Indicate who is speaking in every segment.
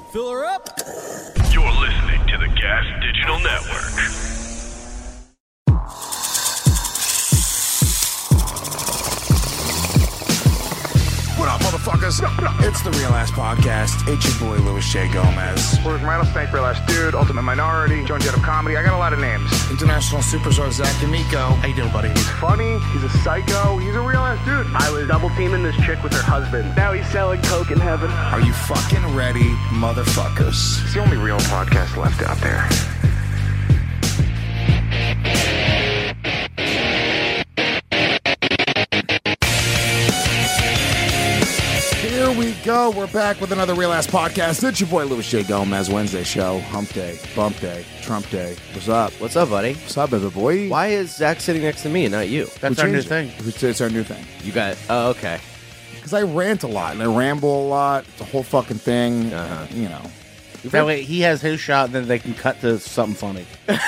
Speaker 1: Fill her up.
Speaker 2: You're listening to the Gas Digital Network.
Speaker 3: What up, motherfuckers? It's the Real Ass Podcast. It's your boy, Louis J. Gomez.
Speaker 4: Where's Rattlesnake, Real Ass Dude, Ultimate Minority, Joan Jett of Comedy. I got a lot of names.
Speaker 3: International Superstar Zach D'Amico. How you doing, buddy?
Speaker 4: He's funny. He's a psycho. He's a real ass dude.
Speaker 5: I was double teaming this chick with her husband. Now he's selling coke in heaven.
Speaker 3: Are you fucking ready, motherfuckers?
Speaker 4: It's the only real podcast left out there.
Speaker 3: Here we go. We're back with another Real Ass Podcast. It's your boy, Louis J. Gomez. Wednesday show. Hump day. Bump day. Trump day. What's up?
Speaker 6: What's up, buddy?
Speaker 3: What's up, baby boy?
Speaker 6: Why is Zach sitting next to me and not you?
Speaker 4: That's our new thing.
Speaker 3: It's our new thing.
Speaker 6: You got... Oh, okay.
Speaker 3: Because I rant a lot and I ramble a lot. It's a whole fucking thing. You know.
Speaker 7: That way he has his shot, and then they can cut to something funny.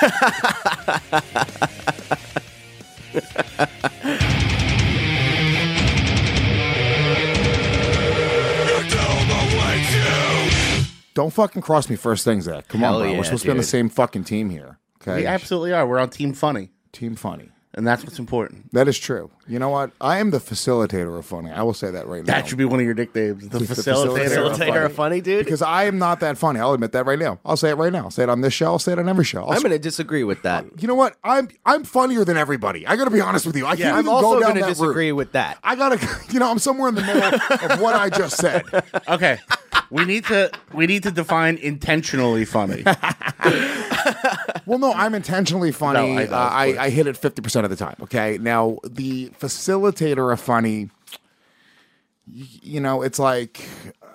Speaker 3: Don't fucking cross me first thing, Zach. Come on,
Speaker 6: Hell
Speaker 3: bro.
Speaker 6: yeah,
Speaker 3: We're supposed to be on the
Speaker 6: dude.
Speaker 3: same fucking team here. Okay.
Speaker 7: We absolutely are. We're on Team Funny,
Speaker 3: Team funny.
Speaker 7: and that's what's important.
Speaker 3: That is true. You know what? I am the facilitator of funny. I will say that right now.
Speaker 7: That should be one of your nicknames. The
Speaker 3: The
Speaker 7: facilitator.
Speaker 6: Facilitator of funny, dude?
Speaker 3: Because I am not that funny. I'll admit that right now. I'll say it right now. I'll say it on this show. I'll say it on every show.
Speaker 6: I'm going to disagree with that.
Speaker 3: You know what? I'm funnier than everybody. I got to be honest with you. I can't
Speaker 6: I'm
Speaker 3: even
Speaker 6: also
Speaker 3: go down
Speaker 6: going to
Speaker 3: that
Speaker 6: disagree
Speaker 3: route.
Speaker 6: with that.
Speaker 3: I gotta. You know, I'm somewhere in the middle of what I just said.
Speaker 7: Okay, we need to define intentionally funny.
Speaker 3: Well, no, I'm intentionally funny.
Speaker 7: No, I know, of course.
Speaker 3: I hit it 50% of the time. Okay, now the facilitator of funny. You know, it's like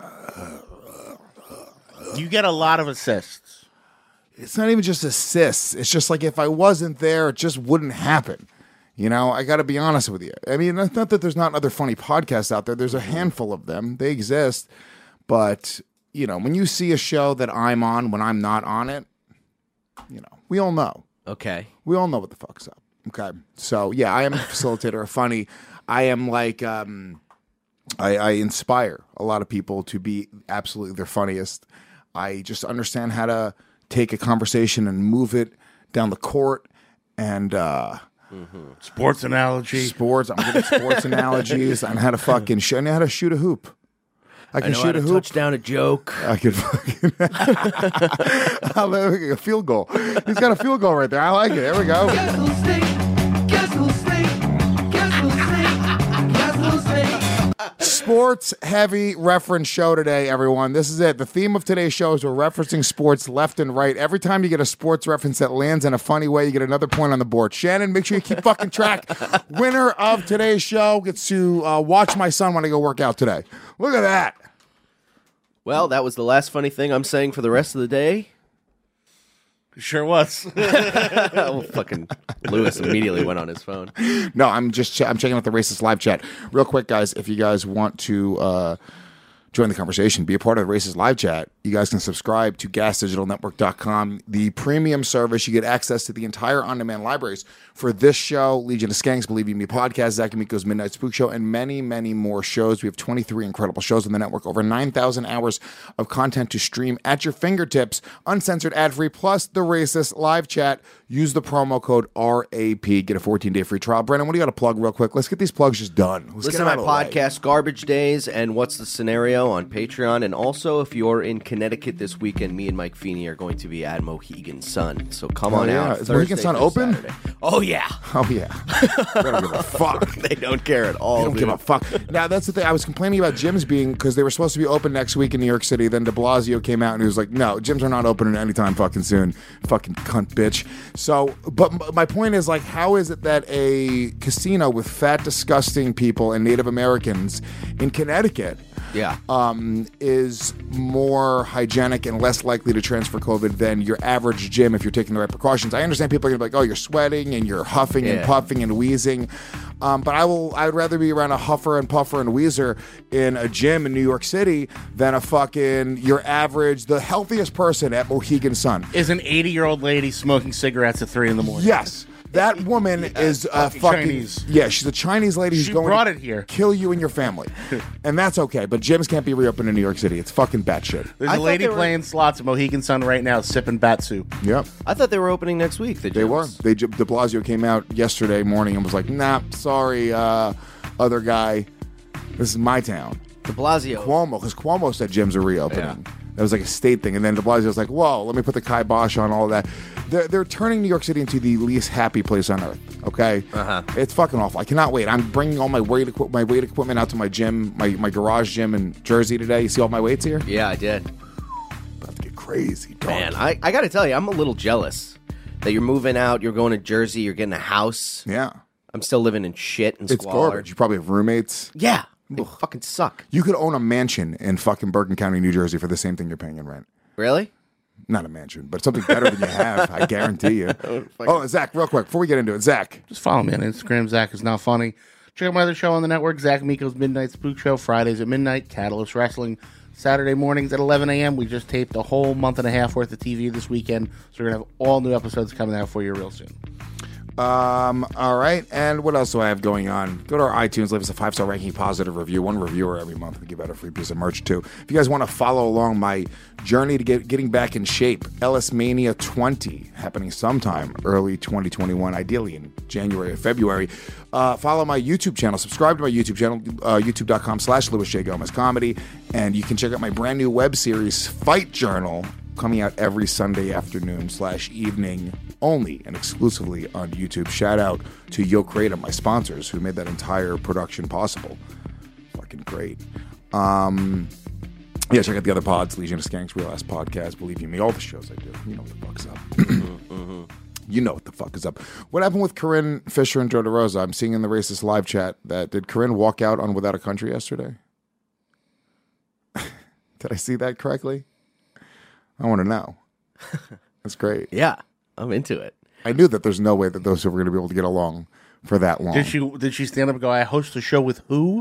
Speaker 7: You get a lot of assists.
Speaker 3: it's not even just assists. It's just like if I wasn't there, it just wouldn't happen. You know, I got to be honest with you. I mean, it's not that there's not other funny podcasts out there. There's a handful of them. They exist. But, you know, when you see a show that I'm on when I'm not on it, you know, we all know.
Speaker 6: Okay.
Speaker 3: We all know what the fuck's up. Okay. So, yeah, I am a facilitator of funny. I am like, I inspire a lot of people to be absolutely their funniest. I just understand how to take a conversation and move it down the court and,
Speaker 7: Sports analogy.
Speaker 3: sports. I'm good at sports analogies. I know how to fucking I know how to shoot a hoop. I
Speaker 6: I
Speaker 3: can
Speaker 6: know how
Speaker 3: shoot
Speaker 6: to
Speaker 3: a hoop.
Speaker 6: touch down a joke.
Speaker 3: I can fucking a field goal. He's got a field goal right there. I like it. There we go. Sports heavy reference show today, everyone. This is it. The theme of today's show is we're referencing sports left and right. Every time you get a sports reference that lands in a funny way, you get another point on the board. Shannon, make sure you keep fucking track. Winner of today's show gets to watch my son when I go work out today. Look at that.
Speaker 6: Well, that was the last funny thing I'm saying for the rest of the day.
Speaker 7: Sure was.
Speaker 6: Oh, fucking Lewis immediately went on his phone.
Speaker 3: No, I'm checking out the Racist live chat real quick, guys. If you guys want to join the conversation, be a part of the Racist live chat, you guys can subscribe to GasDigitalNetwork.com, the premium service. You get access to the entire on-demand libraries for this show, Legion of Skanks, Believe You Me podcast, Zach Amico's Midnight Spook Show, and many, many more shows. We have 23 incredible shows on the network, over 9,000 hours of content to stream at your fingertips, uncensored, ad-free, plus the Racist live chat. Use the promo code RAP. Get a 14-day free trial. Brennan, what do you got to plug real quick? Let's get these plugs just done. Let's
Speaker 6: Listen
Speaker 3: get
Speaker 6: to
Speaker 3: them
Speaker 6: my
Speaker 3: out of the way.
Speaker 6: podcast, Garbage Days, and What's the Scenario on Patreon. And also, if you're in Connecticut this weekend, me and Mike Feeney are going to be at Mohegan Sun. So come on
Speaker 3: yeah.
Speaker 6: out.
Speaker 3: Is Mohegan
Speaker 6: Thursday
Speaker 3: Sun
Speaker 6: through
Speaker 3: open?
Speaker 6: Saturday. Oh, yeah.
Speaker 3: Oh, yeah. They don't give a fuck.
Speaker 6: They don't care at all.
Speaker 3: They don't give a fuck. Now, that's the thing. I was complaining about gyms being, because they were supposed to be open next week in New York City. Then de Blasio came out and he was like, no, gyms are not opening anytime fucking soon. Fucking cunt bitch. So, but my point is, like, how is it that a casino with fat, disgusting people and Native Americans in Connecticut
Speaker 6: Yeah.
Speaker 3: is more hygienic and less likely to transfer COVID than your average gym if you're taking the right precautions? I understand people are going to be like, oh, you're sweating and you're huffing and
Speaker 6: Yeah.
Speaker 3: puffing and wheezing. But I would rather be around a huffer and puffer and wheezer in a gym in New York City than a fucking your average, the healthiest person at Mohegan Sun.
Speaker 7: Is an 80-year-old lady smoking cigarettes at 3 in the morning?
Speaker 3: Yes. That woman is fucking
Speaker 7: Chinese.
Speaker 3: Yeah, she's a Chinese lady who's
Speaker 7: She
Speaker 3: going
Speaker 7: brought
Speaker 3: to
Speaker 7: it here.
Speaker 3: kill you and your family, and that's okay. But gyms can't be reopened in New York City. It's fucking batshit.
Speaker 7: There's
Speaker 6: I
Speaker 7: a
Speaker 6: thought
Speaker 7: lady
Speaker 6: they were-
Speaker 7: playing slots at Mohegan Sun right now, sipping bat soup.
Speaker 3: Yep.
Speaker 6: I thought they were opening next week. The
Speaker 3: They
Speaker 6: gyms.
Speaker 3: were. De Blasio came out yesterday morning and was like, "Nah, sorry, other guy. This is my town."
Speaker 6: De Blasio.
Speaker 3: Cuomo, because Cuomo said gyms are reopening. That was like a state thing, and then De Blasio was like, "Whoa, let me put the kibosh on all of that." They're turning New York City into the least happy place on earth. Okay, It's fucking awful. I cannot wait. I'm bringing all my weight equipment out to my gym, my garage gym in Jersey today. You see all my weights here?
Speaker 6: Yeah, I did.
Speaker 3: About to get crazy, dog.
Speaker 6: Man, I got to tell you, I'm a little jealous that you're moving out. You're going to Jersey. You're getting a house.
Speaker 3: Yeah,
Speaker 6: I'm still living in shit and
Speaker 3: it's
Speaker 6: squalor.
Speaker 3: garbage. You probably have roommates.
Speaker 6: Yeah, they fucking suck.
Speaker 3: You could own a mansion in fucking Bergen County, New Jersey, for the same thing you're paying in rent.
Speaker 6: Really?
Speaker 3: Not a mansion, but something better than you have. I guarantee you. Oh, Zach, real quick before we get into it, Zach.
Speaker 7: Just follow me on Instagram. Zach is not funny. Check out my other show on the network, Zach Miko's Midnight Spook Show, Fridays at midnight, Catalyst Wrestling, Saturday mornings at 11 a.m. We just taped a whole month and a half worth of TV this weekend, so we're going to have all new episodes coming out for you real soon.
Speaker 3: All right, and what else do I have going on? Go to our iTunes, leave us a 5-star ranking, positive review. One reviewer every month. We give out a free piece of merch too. If you guys want to follow along my journey to getting back in shape, Ellis Mania 20 happening sometime early 2021, ideally in January or February. Follow my YouTube channel. Subscribe to my YouTube channel, youtube.com/Louis J. Gomez Comedy, and you can check out my brand new web series, Fight Journal, coming out every Sunday afternoon/evening, only and exclusively on YouTube. Shout out to Yo Kratom, my sponsors, who made that entire production possible. Fucking great. Yeah, check out the other pods, Legion of Skanks, Real Ass Podcast, Believe You Me, all the shows I do. You know what the fuck's up. You know what the fuck is up. What happened with Corinne Fisher and Joe DeRosa? I'm seeing in the Racist live chat that did Corinne walk out on Without a Country yesterday? Did I see that correctly? I want to know. That's great.
Speaker 6: Yeah, I'm into it.
Speaker 3: I knew that there's no way that those two were going to be able to get along for that long.
Speaker 7: Did she stand up and go, I host a show with who?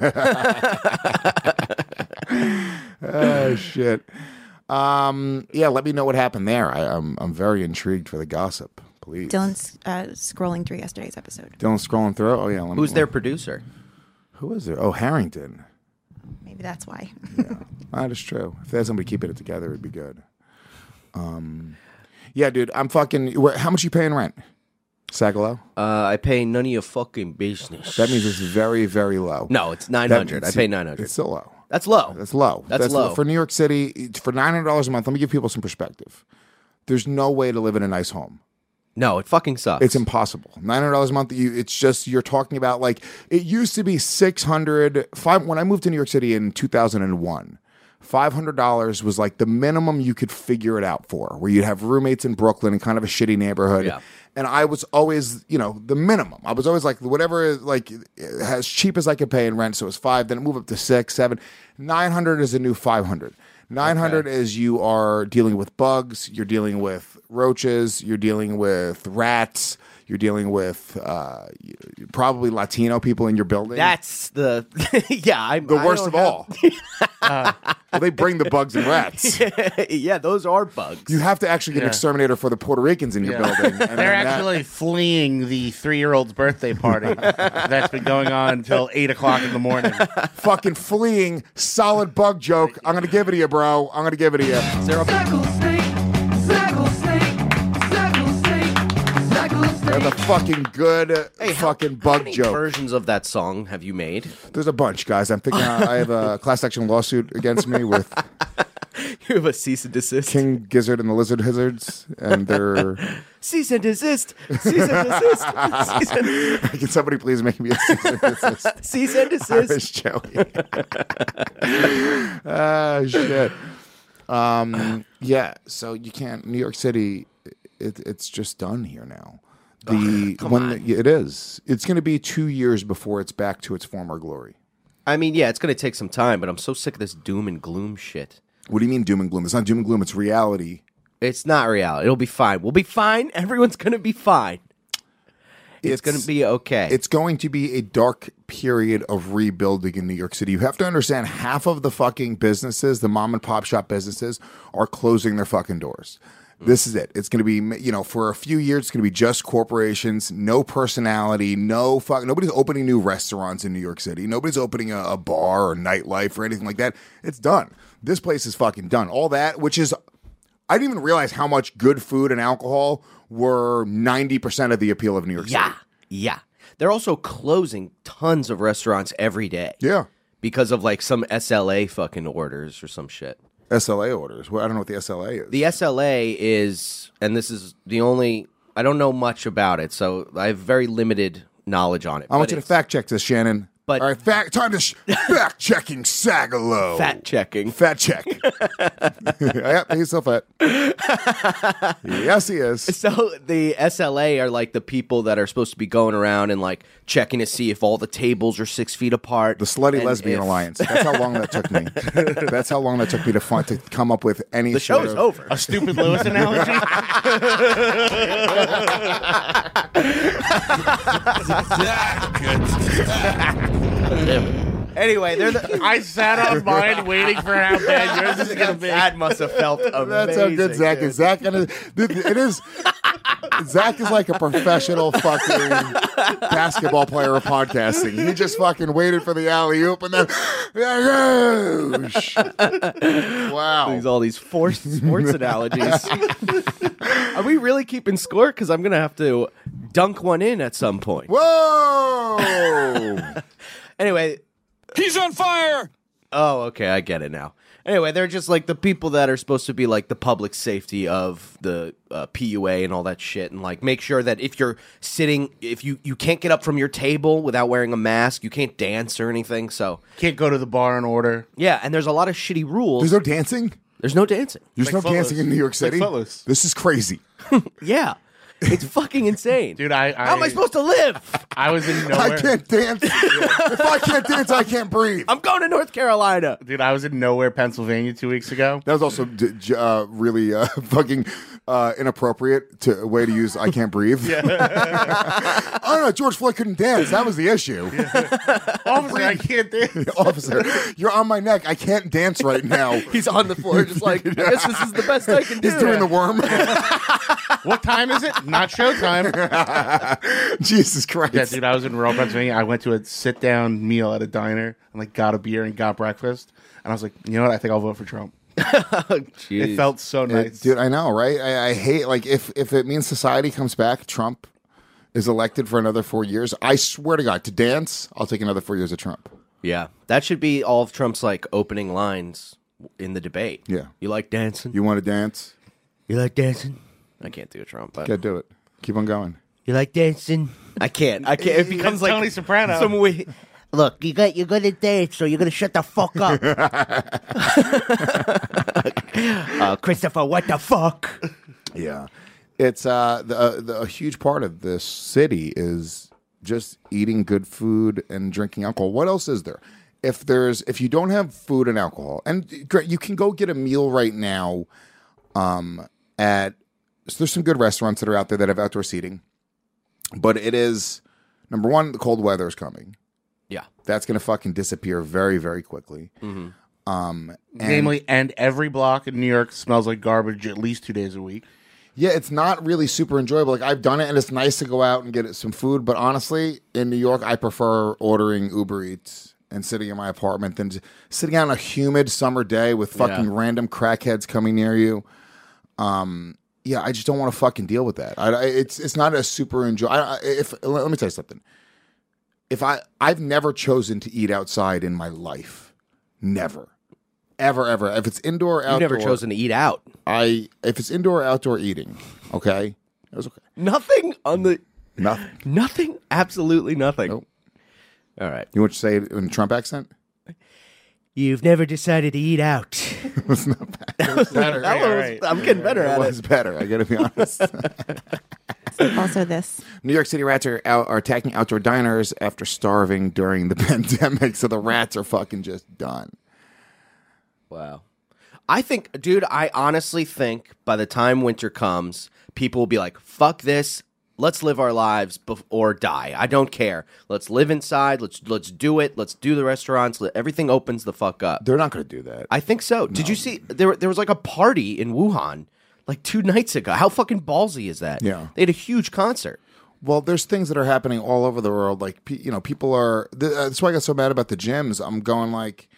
Speaker 3: Oh, shit. Yeah, let me know what happened there. I'm very intrigued for the gossip. Please.
Speaker 1: Dylan's scrolling through yesterday's episode.
Speaker 3: Dylan's scrolling through? Oh, yeah.
Speaker 6: Who's their producer?
Speaker 3: Who is there? Oh, Harrington.
Speaker 1: Maybe that's why.
Speaker 3: That is true. If they had somebody keeping it together, it'd be good. Yeah, dude, I'm fucking... How much you paying rent? Sagalo?
Speaker 6: I pay none of your fucking business.
Speaker 3: That means it's very, very low.
Speaker 6: No, it's $900.
Speaker 3: That
Speaker 6: I
Speaker 3: means
Speaker 6: pay $900.
Speaker 3: It's still low.
Speaker 6: That's low.
Speaker 3: That's low.
Speaker 6: That's low.
Speaker 3: For New York City, for $900 a month, let me give people some perspective. There's no way to live in a nice home.
Speaker 6: No, it fucking sucks.
Speaker 3: It's impossible. $900 a month. It's just, you're talking about, like, it used to be $600. When I moved to New York City in 2001, $500 was like the minimum you could figure it out for, where you'd have roommates in Brooklyn in kind of a shitty neighborhood.
Speaker 6: Yeah.
Speaker 3: And I was always, the minimum. I was always like, whatever, like, as cheap as I could pay in rent. So it was $5, then it moved up to $6, $7. $900 is a new $500. $900 is you are dealing with bugs, you're dealing with roaches, you're dealing with rats, you're dealing with probably Latino people in your building.
Speaker 6: That's the yeah.
Speaker 3: The worst of all. Well, they bring the bugs and rats.
Speaker 6: Yeah, those are bugs.
Speaker 3: You have to actually get an exterminator for the Puerto Ricans in your building. And
Speaker 7: They're
Speaker 3: then
Speaker 7: actually fleeing the 3-year-old's birthday party that's been going on until 8 o'clock in the morning.
Speaker 3: fucking fleeing, solid bug joke. I'm going to give it to you, bro. I'm going to give it to you. They're the fucking good fucking bug
Speaker 6: many
Speaker 3: joke.
Speaker 6: versions of that song have you made?
Speaker 3: There's a bunch, guys. I'm thinking I have a class action lawsuit against me with
Speaker 6: You have a cease and desist.
Speaker 3: King Gizzard and the Lizard Hazards, and they're...
Speaker 6: Cease and desist. Cease and desist. Cease and,
Speaker 3: Can somebody please make me a cease and desist?
Speaker 6: cease and
Speaker 3: I
Speaker 6: desist.
Speaker 3: was joking. Ah, shit. Yeah, so you can't... New York City, it's just done here now. It is. It's going to be 2 years before it's back to its former glory.
Speaker 6: I mean, yeah, it's going to take some time, but I'm so sick of this doom and gloom shit.
Speaker 3: What do you mean doom and gloom? It's not doom and gloom. It's reality.
Speaker 6: It's not reality. It'll be fine. We'll be fine. Everyone's going to be fine. It's going to be okay.
Speaker 3: It's going to be a dark period of rebuilding in New York City. You have to understand, half of the fucking businesses, the mom and pop shop businesses, are closing their fucking doors. This is it. It's going to be, for a few years, it's going to be just corporations, no personality, nobody's opening new restaurants in New York City. Nobody's opening a bar or nightlife or anything like that. It's done. This place is fucking done. All that, which is, I didn't even realize how much good food and alcohol were 90% of the appeal of New York City.
Speaker 6: Yeah. They're also closing tons of restaurants every day.
Speaker 3: Yeah.
Speaker 6: Because of like some SLA fucking orders or some shit.
Speaker 3: SLA orders. Well, I don't know what the SLA is.
Speaker 6: The SLA is, and this is the only, I don't know much about it, so I have very limited knowledge on it.
Speaker 3: I want you to fact check this, Shannon.
Speaker 6: But-
Speaker 3: all right, time to fact checking Sagalo.
Speaker 6: Fat checking.
Speaker 3: Fat check. Yep, he's so fat. Yes, he is.
Speaker 6: So the SLA are like the people that are supposed to be going around and like checking to see if all the tables are 6 feet apart.
Speaker 3: The Slutty
Speaker 6: and
Speaker 3: Lesbian
Speaker 6: if-
Speaker 3: Alliance. That's how long that took me. That's how long that took me to come up with any.
Speaker 6: The show's over.
Speaker 7: A stupid Lewis analogy.
Speaker 6: Anyway, they're the.
Speaker 7: I sat on mine waiting for how bad yours is going to be.
Speaker 6: That must have felt amazing.
Speaker 3: That's how good Zach is. Zach, it is. Zach is like a professional fucking basketball player of podcasting. He just fucking waited for the alley oop and then. Wow.
Speaker 6: All these forced sports analogies. Are we really keeping score? Because I'm going to have to dunk one in at some point.
Speaker 3: Whoa!
Speaker 6: Anyway.
Speaker 2: He's on fire!
Speaker 6: Oh, okay. I get it now. Anyway, they're just like the people that are supposed to be like the public safety of the PUA and all that shit. And like make sure that if you're sitting, if you can't get up from your table without wearing a mask, you can't dance or anything. So,
Speaker 7: Can't go to the bar and order.
Speaker 6: yeah. And there's a lot of shitty rules.
Speaker 3: There's no dancing?
Speaker 6: There's no dancing.
Speaker 3: There's no
Speaker 7: Footloose.
Speaker 3: dancing in New York
Speaker 7: It's like
Speaker 3: City?
Speaker 7: Footloose.
Speaker 3: This is crazy.
Speaker 6: Yeah. It's fucking insane.
Speaker 7: Dude,
Speaker 6: How am I supposed to live?
Speaker 7: I was in nowhere.
Speaker 3: I can't dance. If I can't dance, I can't breathe.
Speaker 6: I'm going to North Carolina.
Speaker 7: Dude, I was in Nowhere, Pennsylvania 2 weeks ago.
Speaker 3: That was also really fucking inappropriate way to use "I can't breathe." I don't know. George Floyd couldn't dance. That was the issue.
Speaker 7: Officer, I can't dance.
Speaker 3: Officer, you're on my neck. I can't dance right now.
Speaker 6: He's on the floor just like, I guess this is the best I can do.
Speaker 3: He's doing the worm.
Speaker 7: What time is it? Not showtime.
Speaker 3: Jesus Christ.
Speaker 7: Yeah, dude, I was in rural Pennsylvania. I went to a sit-down meal at a diner and like got a beer and got breakfast. And I was like, you know what? I think I'll vote for Trump. It felt so nice.
Speaker 3: Dude, I know, right? I hate, like, if it means society comes back, Trump is elected for another 4 years, I swear to God, to dance, I'll take another 4 years of Trump.
Speaker 6: Yeah. That should be all of Trump's like opening lines in the debate.
Speaker 3: Yeah.
Speaker 6: You like dancing?
Speaker 3: You want to dance?
Speaker 6: You like dancing? I can't do a Trump, but
Speaker 3: Yeah, do it. Keep on going.
Speaker 6: you like dancing? I can't. It becomes like
Speaker 7: Tony Soprano.
Speaker 6: some way. Look, you're gonna dance, so you're gonna shut the fuck up. Christopher, what the fuck?
Speaker 3: Yeah. It's a huge part of this city is just eating good food and drinking alcohol. What else is there? If you don't have food and alcohol, and you can go get a meal right now so there's some good restaurants that are out there that have outdoor seating. But it is, number one, the cold weather is coming.
Speaker 6: Yeah.
Speaker 3: That's going to fucking disappear very, very quickly.
Speaker 7: Namely, and every block in New York smells like garbage at least 2 days a week.
Speaker 3: Yeah, it's not really super enjoyable. Like, I've done it, and it's nice to go out and get some food. But honestly, in New York, I prefer ordering Uber Eats and sitting in my apartment than sitting out on a humid summer day with fucking random crackheads coming near you. Yeah, I just don't want to fucking deal with that. It's not a super enjoy. Let me tell you something. I've never chosen to eat outside in my life. Never. Ever. If it's indoor or outdoor.
Speaker 6: You've never chosen to eat out.
Speaker 3: If it's indoor or outdoor eating, okay? It was okay.
Speaker 6: Nothing on the...
Speaker 3: Nothing.
Speaker 6: Nothing? Absolutely nothing.
Speaker 3: Nope.
Speaker 6: All right.
Speaker 3: You want to say it in a Trump accent?
Speaker 6: You've never decided to eat out.
Speaker 3: It was not bad.
Speaker 7: Better.
Speaker 6: I'm getting better
Speaker 3: It
Speaker 6: at
Speaker 3: was
Speaker 6: it.
Speaker 3: better. I got to be honest.
Speaker 1: Also, this.
Speaker 3: New York City rats are attacking outdoor diners after starving during the pandemic. So the rats are fucking just done.
Speaker 6: Wow. I honestly think by the time winter comes, people will be like, fuck this. Let's live our lives or die. I don't care. Let's live inside. Let's do it. Let's do the restaurants. Everything opens the fuck up.
Speaker 3: They're not going to do that.
Speaker 6: I think so. Did you see there was like a party in Wuhan like 2 nights ago. How fucking ballsy is that?
Speaker 3: Yeah.
Speaker 6: They had a huge concert.
Speaker 3: Well, there's things that are happening all over the world. Like, people are. That's why I got so mad about the gyms. I'm going like,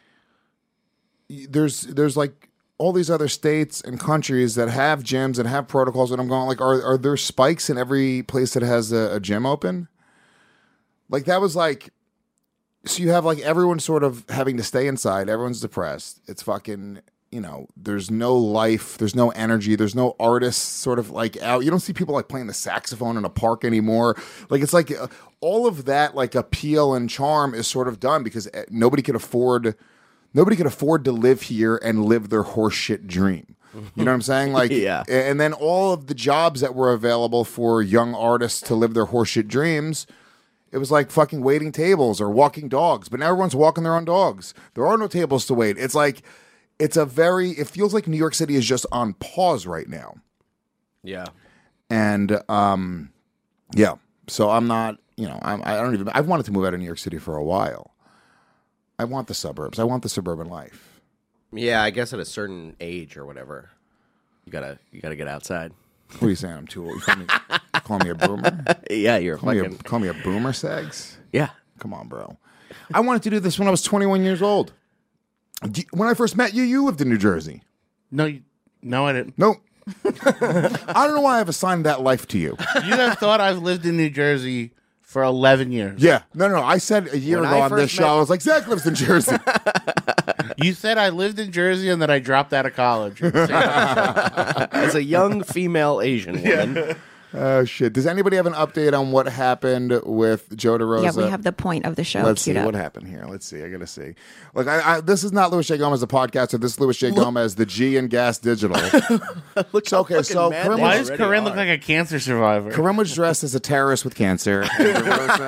Speaker 3: there's like all these other states and countries that have gyms and have protocols, and I'm going like, are there spikes in every place that has a gym open? Like that was like, so you have like everyone sort of having to stay inside. Everyone's depressed. It's fucking. There's no life, there's no energy, there's no artists sort of like out. You don't see people like playing the saxophone in a park anymore. Like it's like all of that like appeal and charm is sort of done because nobody could afford to live here and live their horseshit dream. You know what I'm saying? Like,
Speaker 6: yeah.
Speaker 3: And then all of the jobs that were available for young artists to live their horseshit dreams, it was like fucking waiting tables or walking dogs. But now everyone's walking their own dogs. There are no tables to wait. It's like, it feels like New York City is just on pause right now.
Speaker 6: Yeah.
Speaker 3: And, yeah. So I'm not, I've wanted to move out of New York City for a while. I want the suburbs. I want the suburban life.
Speaker 6: Yeah, I guess at a certain age or whatever, you gotta get outside.
Speaker 3: What are you saying? I'm too old. You call me a boomer?
Speaker 6: Yeah, you're
Speaker 3: Call me a boomer, Segs?
Speaker 6: Yeah.
Speaker 3: Come on, bro. I wanted to do this when I was 21 years old. When I first met you, you lived in New Jersey.
Speaker 7: No, I didn't.
Speaker 3: Nope. I don't know why I've assigned that life to you.
Speaker 7: You have thought I've lived in New Jersey for 11 years.
Speaker 3: Yeah. No. I said a year
Speaker 6: When
Speaker 3: ago
Speaker 6: I
Speaker 3: on this
Speaker 6: first
Speaker 3: show,
Speaker 6: met-
Speaker 3: I was like, Zach lives in Jersey.
Speaker 7: You said I lived in Jersey and that I dropped out of college.
Speaker 6: As a young female Asian woman.
Speaker 3: Oh, shit. Does anybody have an update on what happened with Joe DeRosa?
Speaker 1: Yeah, we have the point of the show.
Speaker 3: Let's see
Speaker 1: queued up.
Speaker 3: what happened here. Let's see. I got to see. Look, this is not Louis J. Gomez, the podcaster. This is Louis J. Gomez, the G in Gas Digital.
Speaker 6: Look
Speaker 3: So, okay, so
Speaker 6: mad
Speaker 3: Corinne
Speaker 6: they
Speaker 7: Why
Speaker 3: was-
Speaker 7: does
Speaker 6: already
Speaker 7: Corinne look
Speaker 6: are.
Speaker 7: like a cancer survivor?
Speaker 3: Corinne was dressed as a terrorist with cancer. And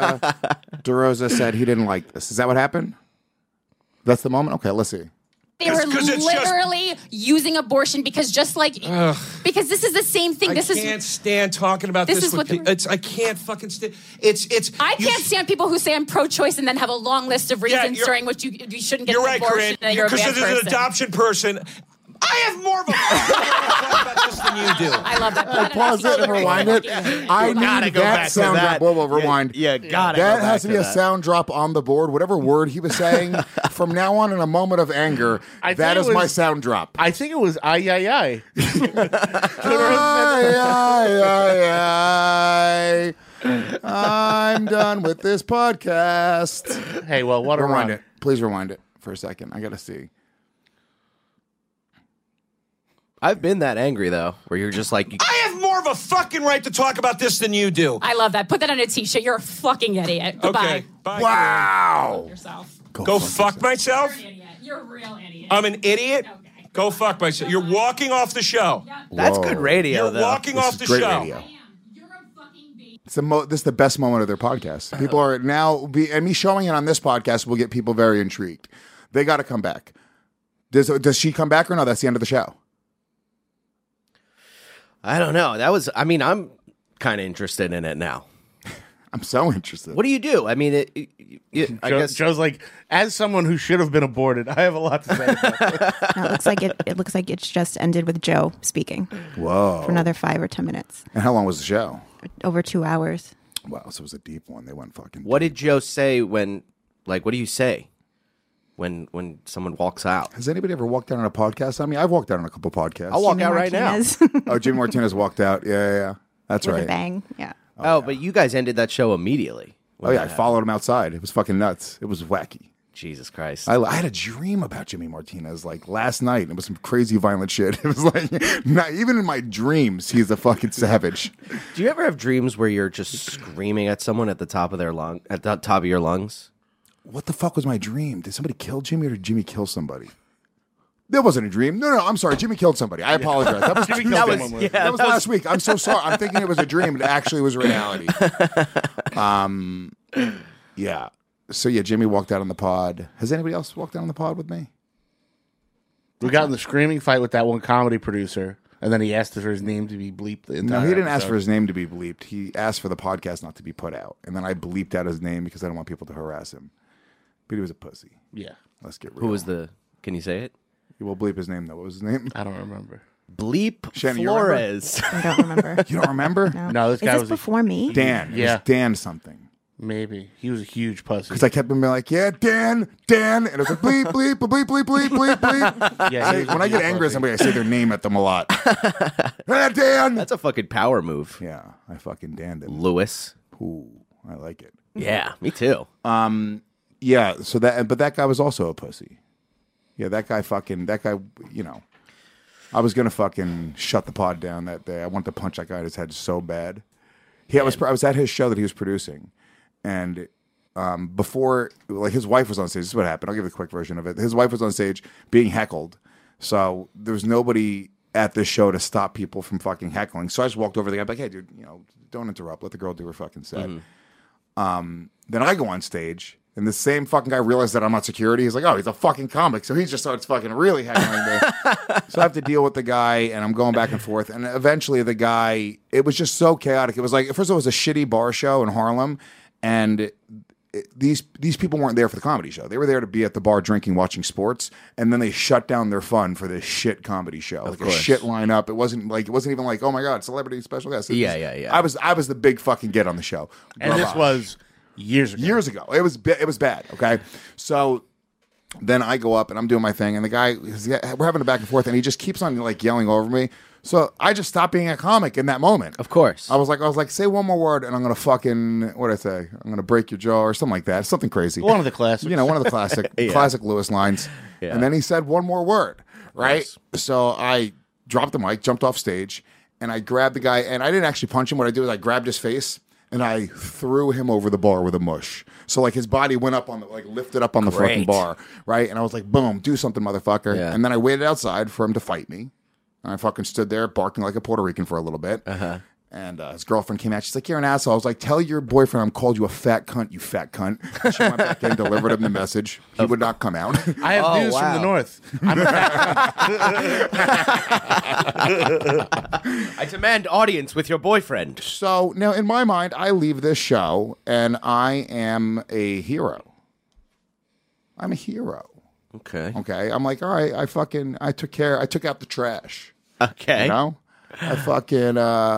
Speaker 3: DeRosa said he didn't like this. Is that what happened? That's the moment? Okay, let's see.
Speaker 8: They were
Speaker 2: 'Cause it's
Speaker 8: literally using abortion because just like because this is the same thing.
Speaker 9: I can't stand talking about
Speaker 8: this
Speaker 9: this.
Speaker 8: is
Speaker 9: with
Speaker 8: what
Speaker 9: pe- I can't fucking stand. It's.
Speaker 8: I can't stand people who say I'm pro-choice and then have a long list of reasons
Speaker 9: you're-
Speaker 8: during which you shouldn't get
Speaker 9: You're
Speaker 8: an
Speaker 9: right,
Speaker 8: abortion
Speaker 9: Corinne.
Speaker 8: and you're a
Speaker 9: Because
Speaker 8: bad
Speaker 9: there's an
Speaker 8: person.
Speaker 9: adoption person. I have more of a talk about this than you do.
Speaker 8: I love that.
Speaker 3: Pause it and rewind it. I
Speaker 6: gotta
Speaker 3: need
Speaker 6: go
Speaker 3: that
Speaker 6: back to
Speaker 3: sound
Speaker 6: that.
Speaker 3: drop. Whoa, rewind.
Speaker 6: Yeah, gotta
Speaker 3: That
Speaker 6: go
Speaker 3: has to
Speaker 6: back
Speaker 3: be
Speaker 6: to
Speaker 3: a
Speaker 6: that.
Speaker 3: sound drop on the board. Whatever word he was saying, from now on, in a moment of anger,
Speaker 7: I
Speaker 3: that
Speaker 7: think
Speaker 3: is
Speaker 7: it
Speaker 3: my
Speaker 7: was-
Speaker 3: sound drop.
Speaker 7: I think it was ay.
Speaker 3: I'm done with this podcast.
Speaker 7: Hey, well, what a
Speaker 3: Rewind
Speaker 7: run.
Speaker 3: it. Please rewind it for a second. I got to see.
Speaker 6: I've been that angry though, where you're just like,
Speaker 9: I have more of a fucking right to talk about this than you do.
Speaker 8: I love that. Put that on a t-shirt. You're a fucking idiot. Goodbye.
Speaker 9: Okay. Bye.
Speaker 3: Wow.
Speaker 8: Yourself.
Speaker 9: Go fuck myself.
Speaker 8: You're an idiot. You're a real idiot.
Speaker 9: I'm an idiot.
Speaker 8: Okay.
Speaker 9: Go fuck myself. You're walking off the show.
Speaker 6: that's good radio
Speaker 9: You're
Speaker 6: though.
Speaker 9: walking
Speaker 3: This
Speaker 9: off
Speaker 3: is
Speaker 9: the
Speaker 3: great
Speaker 9: show.
Speaker 3: radio.
Speaker 8: You're a fucking baby.
Speaker 3: This is the best moment of their podcast. People are now, and me showing it on this podcast will get people very intrigued. They got to come back. Does she come back or no? That's the end of the show.
Speaker 6: I don't know. I'm kind of interested in it now.
Speaker 3: I'm so interested.
Speaker 6: What do you do? I mean, I guess
Speaker 7: Joe's like, as someone who should have been aborted, I have a lot to say about this.
Speaker 1: No, it looks like it's just ended with Joe speaking
Speaker 3: Whoa.
Speaker 1: for another 5 or 10 minutes.
Speaker 3: And how long was the show?
Speaker 1: Over 2 hours.
Speaker 3: Wow, so it was a deep one. They went fucking.
Speaker 6: what did Joe say when, like, what do you say when someone walks out?
Speaker 3: Has anybody ever walked out on a podcast? I mean, I've walked out on a couple podcasts.
Speaker 6: I'll walk
Speaker 1: Jimmy
Speaker 6: out right now.
Speaker 1: Martinez
Speaker 3: Oh, Jimmy Martinez walked out. Yeah. That's
Speaker 1: with
Speaker 3: right.
Speaker 1: a bang. Yeah.
Speaker 6: Oh, but you guys ended that show immediately.
Speaker 3: Oh yeah, I followed him outside. It was fucking nuts. It was wacky.
Speaker 6: Jesus Christ.
Speaker 3: I had a dream about Jimmy Martinez like last night. It was some crazy violent shit. It was like, not even in my dreams, he's a fucking savage.
Speaker 6: Do you ever have dreams where you're just screaming at someone at the top of their at the top of your lungs?
Speaker 3: What the fuck was my dream? Did somebody kill Jimmy or did Jimmy kill somebody? That wasn't a dream. No, I'm sorry. Jimmy killed somebody. I apologize. That was
Speaker 7: Jimmy
Speaker 3: Tuesday.
Speaker 7: killed someone.
Speaker 3: That was last week. I'm so sorry. I'm thinking it was a dream, but it actually was reality. Yeah. So yeah, Jimmy walked out on the pod. Has anybody else walked out on the pod with me?
Speaker 7: We got in the screaming fight with that one comedy producer, and then he asked for his name to be bleeped the entire
Speaker 3: No, he didn't ask
Speaker 7: episode.
Speaker 3: for his name to be bleeped. He asked for the podcast not to be put out, and then I bleeped out his name because I don't want people to harass him. But he was a pussy.
Speaker 7: Yeah,
Speaker 3: Let's get real.
Speaker 6: Who was the? Can you say it?
Speaker 3: We'll bleep his name though. What was his name?
Speaker 7: I don't remember.
Speaker 6: Bleep
Speaker 3: Shannon, you remember?
Speaker 6: Flores.
Speaker 1: I don't remember.
Speaker 3: You don't remember?
Speaker 7: No, this
Speaker 1: Is
Speaker 7: guy
Speaker 1: this
Speaker 7: was
Speaker 1: before me?
Speaker 3: Dan. It
Speaker 7: Yeah.
Speaker 3: was Dan something.
Speaker 7: maybe he was a huge pussy.
Speaker 3: Because I kept being like, yeah, Dan, and it was like, bleep, bleep, bleep, bleep, bleep, bleep, bleep.
Speaker 7: Yeah, he was a
Speaker 3: When I get
Speaker 7: huge
Speaker 3: angry at
Speaker 7: pussy.
Speaker 3: somebody, I say their name at them a lot. Hey, Dan!
Speaker 6: That's a fucking power move.
Speaker 3: Yeah, I fucking Danned him.
Speaker 6: Lewis.
Speaker 3: Ooh, I like it.
Speaker 6: Yeah, me too.
Speaker 3: Yeah, so but that guy was also a pussy. Yeah, that guy, I was gonna fucking shut the pod down that day. I wanted to punch that guy in his head so bad. I was at his show that he was producing, and before, like, his wife was on stage. This is what happened. I'll give you a quick version of it. His wife was on stage being heckled, so there was nobody at this show to stop people from fucking heckling. So I just walked over to the guy, like, hey, dude, don't interrupt. Let the girl do her fucking set. Then I go on stage, and the same fucking guy realized that I'm not security. He's like, oh, he's a fucking comic. So he just starts fucking really heckling me. So I have to deal with the guy, and I'm going back and forth. And eventually the guy, it was just so chaotic. It was like, first of all, it was a shitty bar show in Harlem, and these people weren't there for the comedy show. They were there to be at the bar drinking, watching sports, and then they shut down their fun for this shit comedy show. Like a shit lineup. It wasn't even like, oh my God, celebrity special guest.
Speaker 6: Yeah.
Speaker 3: I was the big fucking get on the show.
Speaker 7: And this was years ago.
Speaker 3: It was bad. Okay, so then I go up and I'm doing my thing, and the guy, we're having a back and forth, and he just keeps on like yelling over me. So I just stopped being a comic in that moment.
Speaker 6: Of course.
Speaker 3: I was like, say one more word, and I'm gonna fucking, what'd I say? I'm gonna break your jaw or something like that. Something crazy.
Speaker 7: One of the classics.
Speaker 3: One of the classic Lewis lines.
Speaker 6: Yeah.
Speaker 3: And then he said one more word, right? So I dropped the mic, jumped off stage, and I grabbed the guy, and I didn't actually punch him. What I did was I grabbed his face, and I threw him over the bar with a mush. So like his body went up on lifted up on the fucking bar, right? And I was like, boom, do something, motherfucker.
Speaker 6: Yeah.
Speaker 3: And then I waited outside for him to fight me. And I fucking stood there barking like a Puerto Rican for a little bit. And his girlfriend came out. She's like, you're an asshole. I was like, tell your boyfriend I'm called you a fat cunt, you fat cunt. And she went back in, delivered him the message. He would not come out.
Speaker 7: I have news from the north. I'm a
Speaker 6: I demand audience with your boyfriend.
Speaker 3: So now in my mind, I leave this show and I am a hero. I'm a hero.
Speaker 6: Okay.
Speaker 3: Okay. I'm like, all right, I took out the trash.
Speaker 6: Okay.
Speaker 3: I fucking,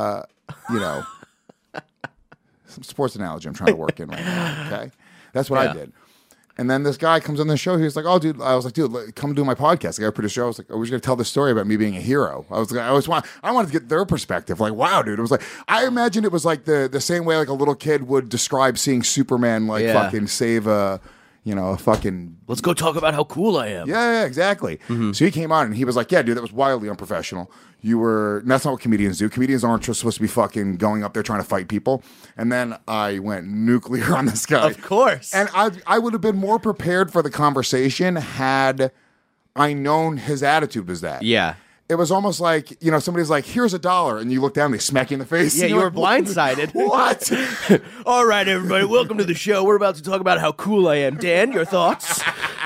Speaker 3: some sports analogy I'm trying to work in right now. Okay. That's what I did. And then this guy comes on the show. He was like, oh, dude. I was like, dude, come do my podcast. The guy produced the show. I was like, oh, we're just going to tell this story about me being a hero. I wanted to get their perspective. Like, wow, dude. It was like, I imagined it was like the same way like a little kid would describe seeing Superman fucking save a fucking...
Speaker 6: Let's go talk about how cool I am.
Speaker 3: Yeah, exactly. So he came on and he was like, yeah, dude, that was wildly unprofessional. That's not what comedians do. Comedians aren't just supposed to be fucking going up there trying to fight people. And then I went nuclear on this guy.
Speaker 6: Of course.
Speaker 3: And I would have been more prepared for the conversation had I known his attitude was that.
Speaker 6: Yeah.
Speaker 3: It was almost like, somebody's like, here's $1. And you look down, they smack you in the face.
Speaker 6: Yeah,
Speaker 3: and
Speaker 6: you were
Speaker 3: like,
Speaker 6: blindsided.
Speaker 3: What?
Speaker 6: All right, everybody, welcome to the show. We're about to talk about how cool I am. Dan, your thoughts?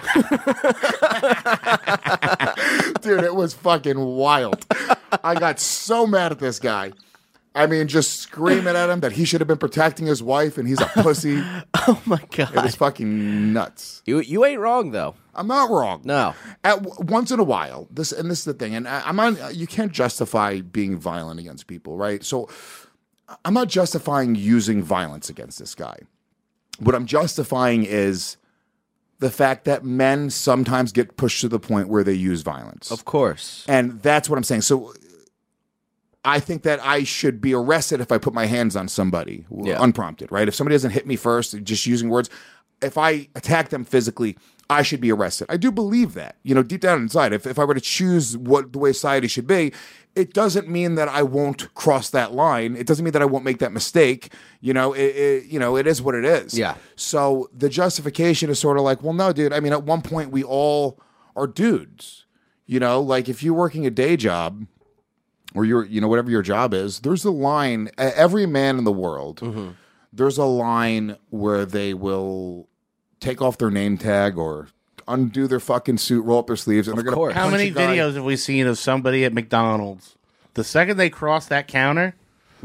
Speaker 3: Dude, it was fucking wild. I got so mad at this guy. I mean, just screaming at him that he should have been protecting his wife and he's a pussy.
Speaker 6: Oh, my God.
Speaker 3: It was fucking nuts.
Speaker 6: You ain't wrong, though.
Speaker 3: I'm not wrong.
Speaker 6: No.
Speaker 3: Once in a while, this is the thing, and you can't justify being violent against people, right? So I'm not justifying using violence against this guy. What I'm justifying is the fact that men sometimes get pushed to the point where they use violence.
Speaker 6: Of course.
Speaker 3: And that's what I'm saying. So I think that I should be arrested if I put my hands on somebody unprompted, right? If somebody doesn't hit me first, just using words, if I attack them physically, I should be arrested. I do believe that, deep down inside. If I were to choose the way society should be, it doesn't mean that I won't cross that line. It doesn't mean that I won't make that mistake. It is what it is.
Speaker 6: Yeah.
Speaker 3: So the justification is sort of like, well, no, dude. I mean, at one point we all are dudes. Like if you're working a day job or you're, whatever your job is, there's a line. Every man in the world, there's a line where they will take off their name tag or undo their fucking suit, roll up their sleeves, and they're going to
Speaker 7: How many videos have we seen of somebody at McDonald's? The second they cross that counter,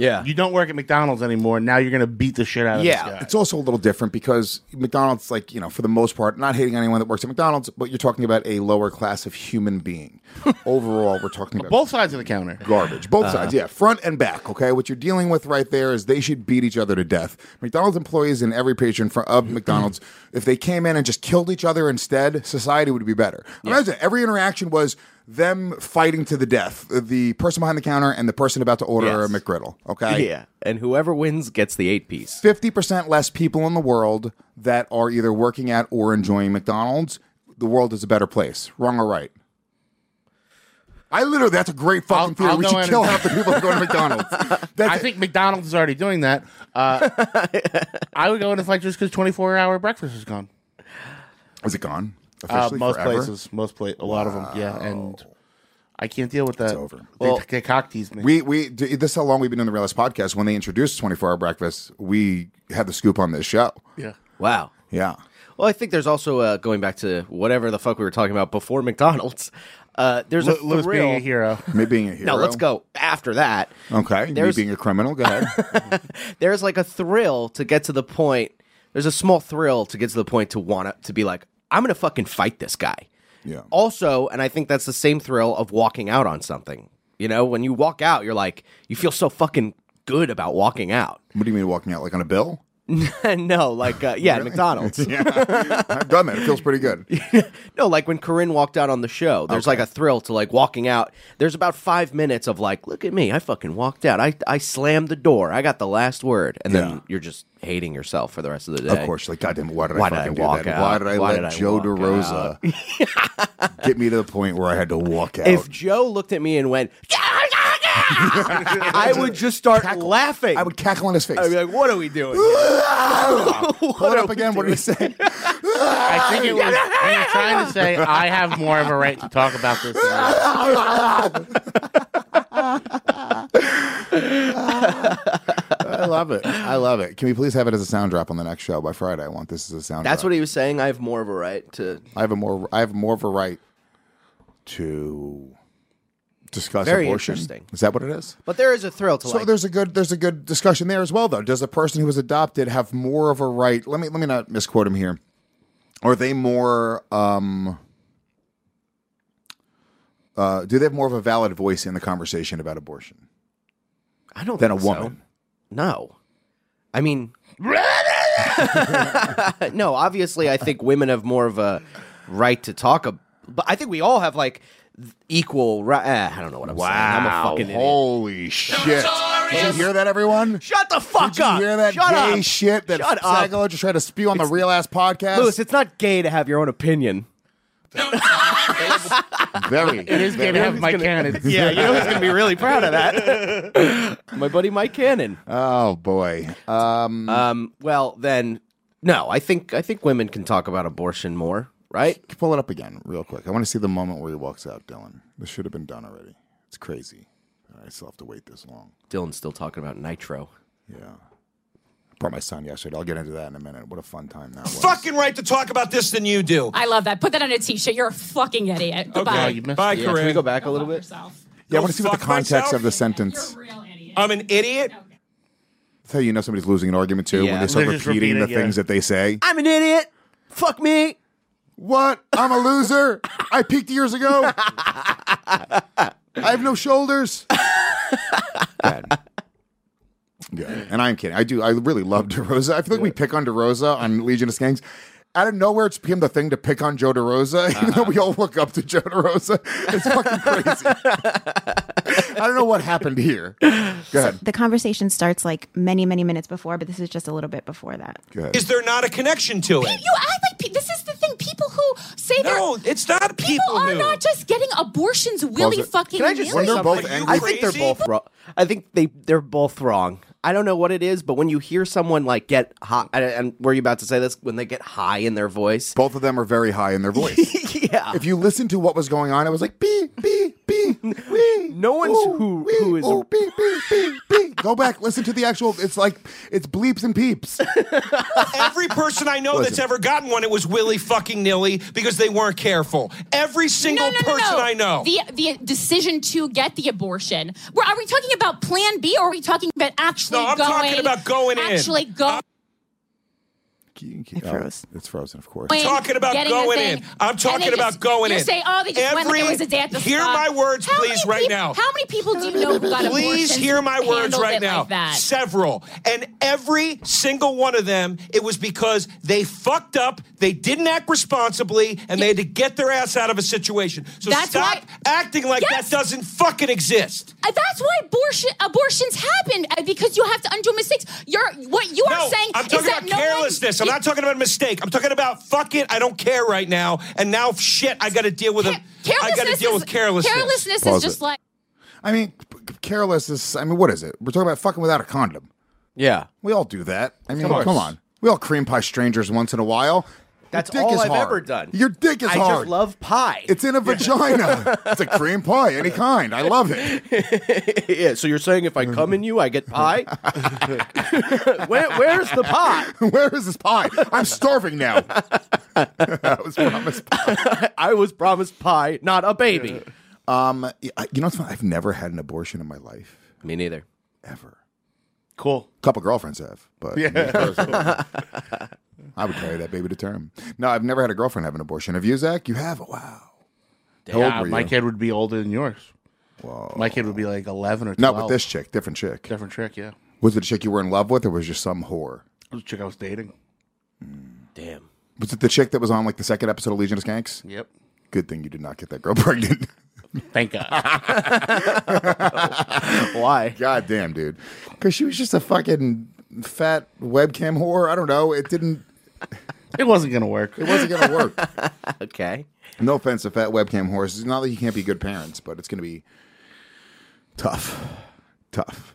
Speaker 6: Yeah.
Speaker 7: You don't work at McDonald's anymore. Now you're going to beat the shit out of this guy.
Speaker 3: It's also a little different because McDonald's, like, for the most part, not hating anyone that works at McDonald's, but you're talking about a lower class of human being. Overall, we're talking about
Speaker 7: Both sides of the counter.
Speaker 3: garbage. Both sides, yeah. Front and back, okay? What you're dealing with right there is they should beat each other to death. McDonald's employees and every patron of McDonald's, if they came in and just killed each other instead, society would be better. Imagine every interaction was them fighting to the death. The person behind the counter and the person about to order a McGriddle, okay?
Speaker 6: Yeah. And whoever wins gets the 8-piece.
Speaker 3: 50% less people in the world that are either working at or enjoying McDonald's. The world is a better place. Wrong or right? That's a great fucking theory. We should kill half the people that go to McDonald's.
Speaker 7: I think McDonald's is already doing that. I would go into fight just because 24-hour breakfast is gone.
Speaker 3: Is it gone? Officially
Speaker 7: Most
Speaker 3: forever?
Speaker 7: places, a lot of them, yeah. And I can't deal with that.
Speaker 3: It's over.
Speaker 7: They cock tease me.
Speaker 3: This is how long we've been doing the Real Ass podcast. When they introduced 24-hour breakfast, we had the scoop on this show.
Speaker 7: Yeah.
Speaker 6: Wow.
Speaker 3: Yeah.
Speaker 6: Well, I think there's also, going back to whatever the fuck we were talking about before McDonald's, there's a
Speaker 7: Louis
Speaker 6: thrill.
Speaker 7: being a hero.
Speaker 3: Me being a hero.
Speaker 6: No, let's go after that.
Speaker 3: Okay. Me being a criminal. Go ahead.
Speaker 6: There's like a thrill to get to the point. There's a small thrill to get to the point to be like, I'm going to fucking fight this guy.
Speaker 3: Yeah.
Speaker 6: Also, and I think that's the same thrill of walking out on something. When you walk out, you're like, you feel so fucking good about walking out.
Speaker 3: What do you mean walking out? Like on a bill?
Speaker 6: No, like, really? McDonald's.
Speaker 3: Yeah. I've done that. It feels pretty good.
Speaker 6: No, like when Corinne walked out on the show, there's like a thrill to like walking out. There's about 5 minutes of like, look at me, I fucking walked out. I slammed the door. I got the last word. And then you're just hating yourself for the rest of the day.
Speaker 3: Of course. Like, goddamn, why did I fucking do
Speaker 6: walk
Speaker 3: that?
Speaker 6: out?
Speaker 3: Why did I
Speaker 6: Why
Speaker 3: let
Speaker 6: did I
Speaker 3: Joe
Speaker 6: walk
Speaker 3: DeRosa get me to the point where I had to walk out?
Speaker 6: If Joe looked at me and went, I would just start laughing.
Speaker 3: I would cackle in his face.
Speaker 6: I'd be like, what are we doing?
Speaker 3: Pull it up again. What did he say?
Speaker 7: I think it was when you're trying to say, I have more of a right to talk about this
Speaker 3: I love it. I love it. Can we please have it as a sound drop on the next show by Friday? I want this as a sound
Speaker 6: That's
Speaker 3: drop.
Speaker 6: what he was saying. I have more of a right to.
Speaker 3: I have more of a right to discuss
Speaker 6: Very
Speaker 3: abortion.
Speaker 6: interesting.
Speaker 3: Is that what it is?
Speaker 6: But there is a thrill to
Speaker 3: So
Speaker 6: like.
Speaker 3: there's a good discussion there as well, though. Does the person who was adopted have more of a right? Let me not misquote him here. Are they more? Do they have more of a valid voice in the conversation about abortion
Speaker 6: I don't
Speaker 3: than
Speaker 6: think
Speaker 3: a woman?
Speaker 6: So. No, I mean, no. Obviously, I think women have more of a right to talk. But I think we all have like equal. I don't know what I'm saying. I'm a fucking idiot.
Speaker 3: Holy shit! Did you hear that, everyone?
Speaker 6: Shut the fuck
Speaker 3: Did
Speaker 6: up!
Speaker 3: you hear that
Speaker 6: Shut
Speaker 3: gay
Speaker 6: up.
Speaker 3: shit that
Speaker 6: Shut up.
Speaker 3: Sagalo just tried to spew on the Real Ass podcast?
Speaker 6: Louis, it's not gay to have your own opinion.
Speaker 3: Very.
Speaker 7: It is going to have Mike Cannon.
Speaker 6: Yeah, you know who's going to be really proud of that? My buddy Mike Cannon.
Speaker 3: Oh boy.
Speaker 6: Well, then, no. I think women can talk about abortion more, right?
Speaker 3: Pull it up again, real quick. I want to see the moment where he walks out, Dylan. This should have been done already. It's crazy. I still have to wait this long.
Speaker 6: Dylan's still talking about nitro.
Speaker 3: Yeah. Brought my son yesterday. I'll get into that in a minute. What a fun time that was.
Speaker 9: Fucking right to talk about this than you do.
Speaker 8: I love that. Put that on a t-shirt. You're a fucking idiot. Goodbye.
Speaker 7: you missed
Speaker 9: Bye,
Speaker 7: it.
Speaker 6: Can we
Speaker 9: Corinne.
Speaker 6: go back a little bit?
Speaker 8: Yourself.
Speaker 3: Yeah, I
Speaker 9: Go
Speaker 3: want to see what the
Speaker 9: fuck
Speaker 3: context
Speaker 9: myself?
Speaker 3: of the sentence.
Speaker 8: You're a real idiot.
Speaker 9: I'm an idiot.
Speaker 3: That's how you know somebody's losing an argument too,
Speaker 6: Yeah.
Speaker 3: when they start
Speaker 7: They're just
Speaker 3: repeating the
Speaker 7: repeating,
Speaker 3: things that they say.
Speaker 6: I'm an idiot. Fuck me.
Speaker 3: What? I'm a loser. I peaked years ago. I have no shoulders. Yeah, and I'm kidding. I really love DeRosa. I feel like we pick on DeRosa on Legion of Skanks. Out of nowhere, it's became the thing to pick on Joe DeRosa, even though we all look up to Joe DeRosa. It's fucking crazy. I don't know what happened here. Go ahead.
Speaker 1: The conversation starts like many, many minutes before, but this is just a little bit before that.
Speaker 3: Go ahead.
Speaker 9: Is there not a connection to it?
Speaker 8: You act like this is the thing. People who say
Speaker 9: No, it's not people
Speaker 8: are
Speaker 9: who.
Speaker 8: not just getting abortions willy
Speaker 3: it.
Speaker 8: fucking.
Speaker 6: Can I just
Speaker 3: When
Speaker 6: say
Speaker 3: they're
Speaker 6: something?
Speaker 3: both angry-
Speaker 6: I think they're
Speaker 9: Crazy?
Speaker 6: both wrong. I think they're both wrong. I don't know what it is, but when you hear someone like get high, and were you about to say this? When they get high in their voice,
Speaker 3: Both of them are very high in their voice.
Speaker 6: yeah.
Speaker 3: If you listen to what was going on, it was like, bee, bee, bee, wee.
Speaker 6: No one's
Speaker 3: ooh,
Speaker 6: who
Speaker 3: wee,
Speaker 6: is
Speaker 3: ooh, bee, bee, bee, bee. Go Go back, listen to the actual. It's bleeps and peeps.
Speaker 9: Every person I know that's ever gotten one, it was willy fucking nilly because they weren't careful. Every single person I know.
Speaker 8: The decision to get the abortion. Are we talking about Plan B, or are we talking about actually
Speaker 9: No, I'm talking about going in.
Speaker 8: Actually go.
Speaker 1: It froze.
Speaker 3: It's frozen, of course.
Speaker 9: I'm talking about going in. I'm talking about going in.
Speaker 8: You're saying, they just went like it was a day at the
Speaker 9: Hear
Speaker 8: spa.
Speaker 9: my words, please, right now.
Speaker 8: How many people do you know who got abortions?
Speaker 9: Please hear my words
Speaker 8: handled
Speaker 9: right
Speaker 8: it
Speaker 9: now.
Speaker 8: Like that?
Speaker 9: Several. And every single one of them, it was because they fucked up, they didn't act responsibly, and they had to get their ass out of a situation. So stop acting like that doesn't fucking exist.
Speaker 8: That's why abortions happen, because you have to undo mistakes. What you are saying
Speaker 9: I'm
Speaker 8: is
Speaker 9: talking
Speaker 8: that
Speaker 9: about carelessness. I'm not talking about a mistake. I'm talking about fuck it, I don't care right now. And now shit, I got to deal with I got to deal with carelessness.
Speaker 8: Carelessness is just like.
Speaker 3: I mean, careless is. I mean, what is it? We're talking about fucking without a condom.
Speaker 6: Yeah,
Speaker 3: we all do that. I mean, come on. We all cream pie strangers once in a while.
Speaker 6: That's all I've ever done.
Speaker 3: Your dick is hard.
Speaker 6: I just love pie.
Speaker 3: It's in a vagina. It's a cream pie, any kind. I love it.
Speaker 6: Yeah, so you're saying if I come in you, I get pie? Where's the pie?
Speaker 3: Where is this pie? I'm starving now. I was promised pie.
Speaker 6: I was promised pie, not a baby.
Speaker 3: You know what's funny? I've never had an abortion in my life.
Speaker 6: Me neither.
Speaker 3: Ever.
Speaker 7: Cool.
Speaker 3: A couple girlfriends have, but I would carry that baby to term. No, I've never had a girlfriend have an abortion. Have you, Zach? You have? Wow.
Speaker 7: Yeah, my kid would be older than yours. Whoa. My kid would be like 11 or 12.
Speaker 3: Not with this chick. Different chick.
Speaker 7: Different chick, yeah.
Speaker 3: Was it a chick you were in love with, or was it just some whore?
Speaker 7: It was a chick I was dating.
Speaker 6: Damn.
Speaker 3: Was it the chick that was on like the second episode of Legion of Skanks?
Speaker 7: Yep.
Speaker 3: Good thing you did not get that girl pregnant.
Speaker 7: Thank God.
Speaker 6: Why?
Speaker 3: God damn, dude. Because she was just a fucking fat webcam whore. I don't know. It didn't.
Speaker 7: It wasn't going to work.
Speaker 3: It wasn't going to work.
Speaker 6: Okay.
Speaker 3: No offense to fat webcam whores. It's not that you can't be good parents, but it's going to be tough. Tough.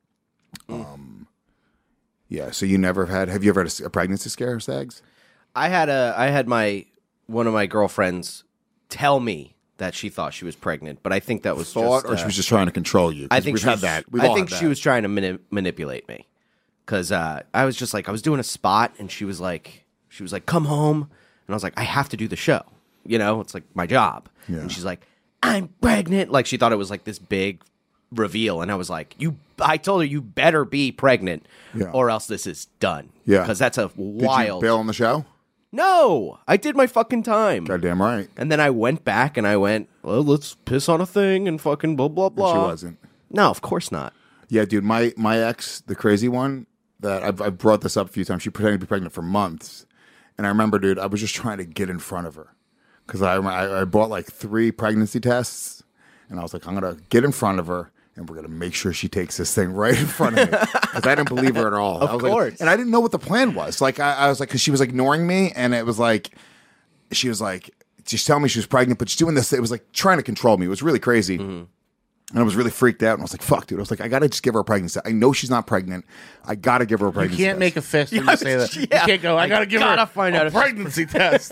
Speaker 3: Yeah. So you never have you ever had a pregnancy scare, Sags?
Speaker 6: I had one of my girlfriends tell me that she thought she was pregnant, but I think that was
Speaker 3: or she was just trying to control you.
Speaker 6: I think
Speaker 3: we've had that. I think
Speaker 6: she was trying to manipulate me, because I was just like, I was doing a spot, and she was like, come home, and I was like, I have to do the show. You know, it's like my job.
Speaker 3: Yeah.
Speaker 6: And she's like, I'm pregnant. Like, she thought it was like this big reveal, and I was like, I told her, you better be pregnant, or else this is done.
Speaker 3: Yeah,
Speaker 6: because that's a wild.
Speaker 3: Did you bail on the show?
Speaker 6: No, I did my fucking time.
Speaker 3: Goddamn right.
Speaker 6: And then I went back and I went, well, let's piss on a thing and fucking blah, blah, blah.
Speaker 3: And she wasn't.
Speaker 6: No, of course not.
Speaker 3: Yeah, dude, my ex, the crazy one, that I've brought this up a few times, she pretended to be pregnant for months. And I remember, dude, I was just trying to get in front of her. Because I bought like 3 pregnancy tests. And I was like, I'm going to get in front of her. And we're going to make sure she takes this thing right in front of me. Because I didn't believe her at all.
Speaker 6: Of course.
Speaker 3: Like, and I didn't know what the plan was. Like, I was like, because she was ignoring me. And it was like, she was like, she's telling me she was pregnant, but she's doing this. It was like trying to control me. It was really crazy. Mm-hmm. And I was really freaked out. And I was like, fuck, dude. I was like, I got to just give her a pregnancy test. I know she's not pregnant. I got to give her a pregnancy test.
Speaker 7: You can't make a fist when you say that.
Speaker 6: Yeah.
Speaker 7: You can't go, I got to give her
Speaker 6: find
Speaker 7: a
Speaker 6: out
Speaker 7: pregnancy test.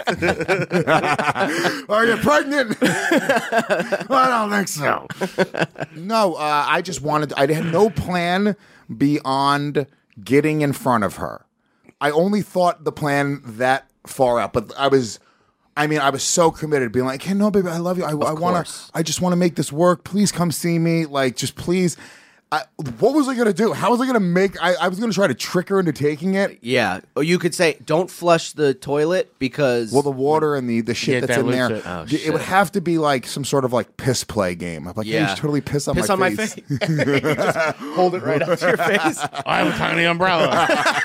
Speaker 3: Are you pregnant? I don't think so. No, I just wanted, I had no plan beyond getting in front of her. I only thought the plan that far out, but I was so committed to being like, hey, no, baby, I love you. I just want to make this work. Please come see me. Like, just please. What was I going to do? How was I going to make, I was going to try to trick her into taking it.
Speaker 6: Yeah. Or you could say, don't flush the toilet because.
Speaker 3: Well, the water and the shit that's in there. It would have to be like some sort of like piss play game. I'm like, yeah, you should totally piss on my face.
Speaker 6: Just hold it right up to your face.
Speaker 7: I have a tiny umbrella.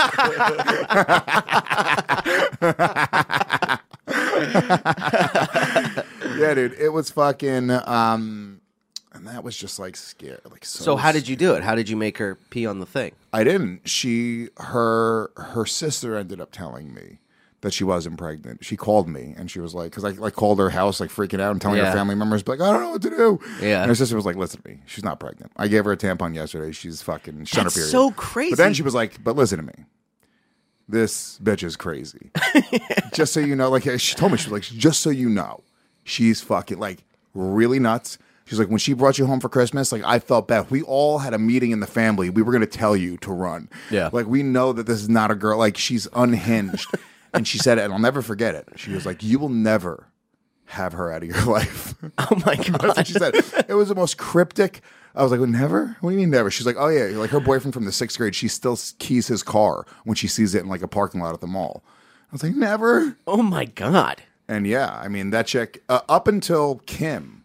Speaker 3: Yeah, dude, it was fucking, and that was just like scary. Like
Speaker 6: so how did you do it? How did you make her pee on the thing?
Speaker 3: I didn't. Her sister ended up telling me that she wasn't pregnant. She called me and she was like, because I like called her house like freaking out and telling her family members, like, I don't know what to do.
Speaker 6: Yeah.
Speaker 3: And her sister was like, listen to me, she's not pregnant. I gave her a tampon yesterday. She's fucking she's on her period.
Speaker 6: So crazy.
Speaker 3: But then she was like, but listen to me. This bitch is crazy. Just so you know, like she told me, she was like, just so you know, she's fucking like really nuts. She's like, when she brought you home for Christmas, like I felt bad. We all had a meeting in the family. We were going to tell you to run.
Speaker 6: Yeah.
Speaker 3: Like we know that this is not a girl. Like she's unhinged. And she said it, and I'll never forget it. She was like, you will never have her out of your life.
Speaker 6: Oh my God.
Speaker 3: That's what she said. It was the most cryptic. I was like, well, never? What do you mean never? She's like, oh yeah. Like her boyfriend from the 6th grade, she still keys his car when she sees it in like a parking lot at the mall. I was like, never.
Speaker 6: Oh my God.
Speaker 3: And yeah, I mean that chick up until Kim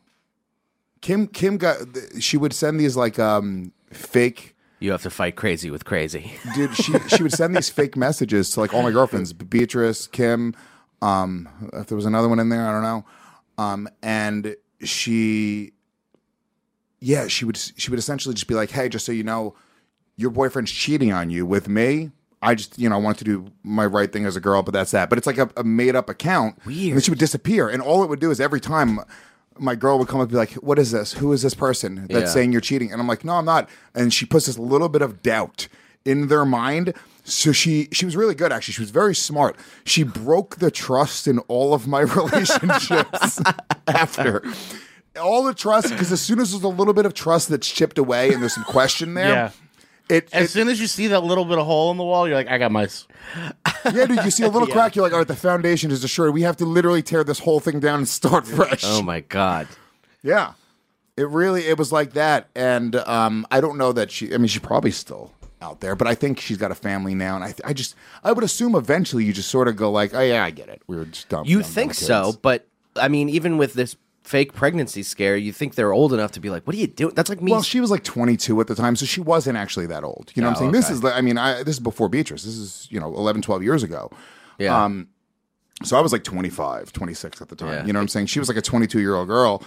Speaker 3: got. She would send these like fake.
Speaker 6: You have to fight crazy with crazy.
Speaker 3: Dude, she would send these fake messages to like all my girlfriends, Beatrice, Kim. If there was another one in there, I don't know. And she would essentially just be like, hey, just so you know, your boyfriend's cheating on you with me. I just, want to do my right thing as a girl, but that's that. But it's like a made up account.
Speaker 6: Weird.
Speaker 3: And then she would disappear. And all it would do is every time my girl would come up and be like, what is this? Who is this person that's saying you're cheating? And I'm like, no, I'm not. And she puts this little bit of doubt in their mind. So she was really good, actually. She was very smart. She broke the trust in all of my relationships after. All the trust, because as soon as there's a little bit of trust that's chipped away and there's some question there.
Speaker 7: Yeah. As soon as you see that little bit of hole in the wall, you're like, I got mice.
Speaker 3: Yeah, dude, you see a little crack, you're like, all right, the foundation is destroyed. We have to literally tear this whole thing down and start fresh.
Speaker 6: Oh my God.
Speaker 3: Yeah. It was like that. And I don't know that she's probably still out there, but I think she's got a family now. And I would assume eventually you just sort of go like, oh yeah, I get it. We were just dumb.
Speaker 6: You
Speaker 3: dumb
Speaker 6: think
Speaker 3: kids.
Speaker 6: so, but I mean, even with this fake pregnancy scare, you think they're old enough to be like, what are you doing? That's like me.
Speaker 3: Well, she was like 22 at the time, so she wasn't actually that old. You know what I'm saying?
Speaker 6: Okay.
Speaker 3: This is before Beatrice. This is, 11, 12 years ago.
Speaker 6: Yeah.
Speaker 3: So I was like 25, 26 at the time.
Speaker 6: Yeah.
Speaker 3: You know what I'm saying? She was like a 22-year-old girl.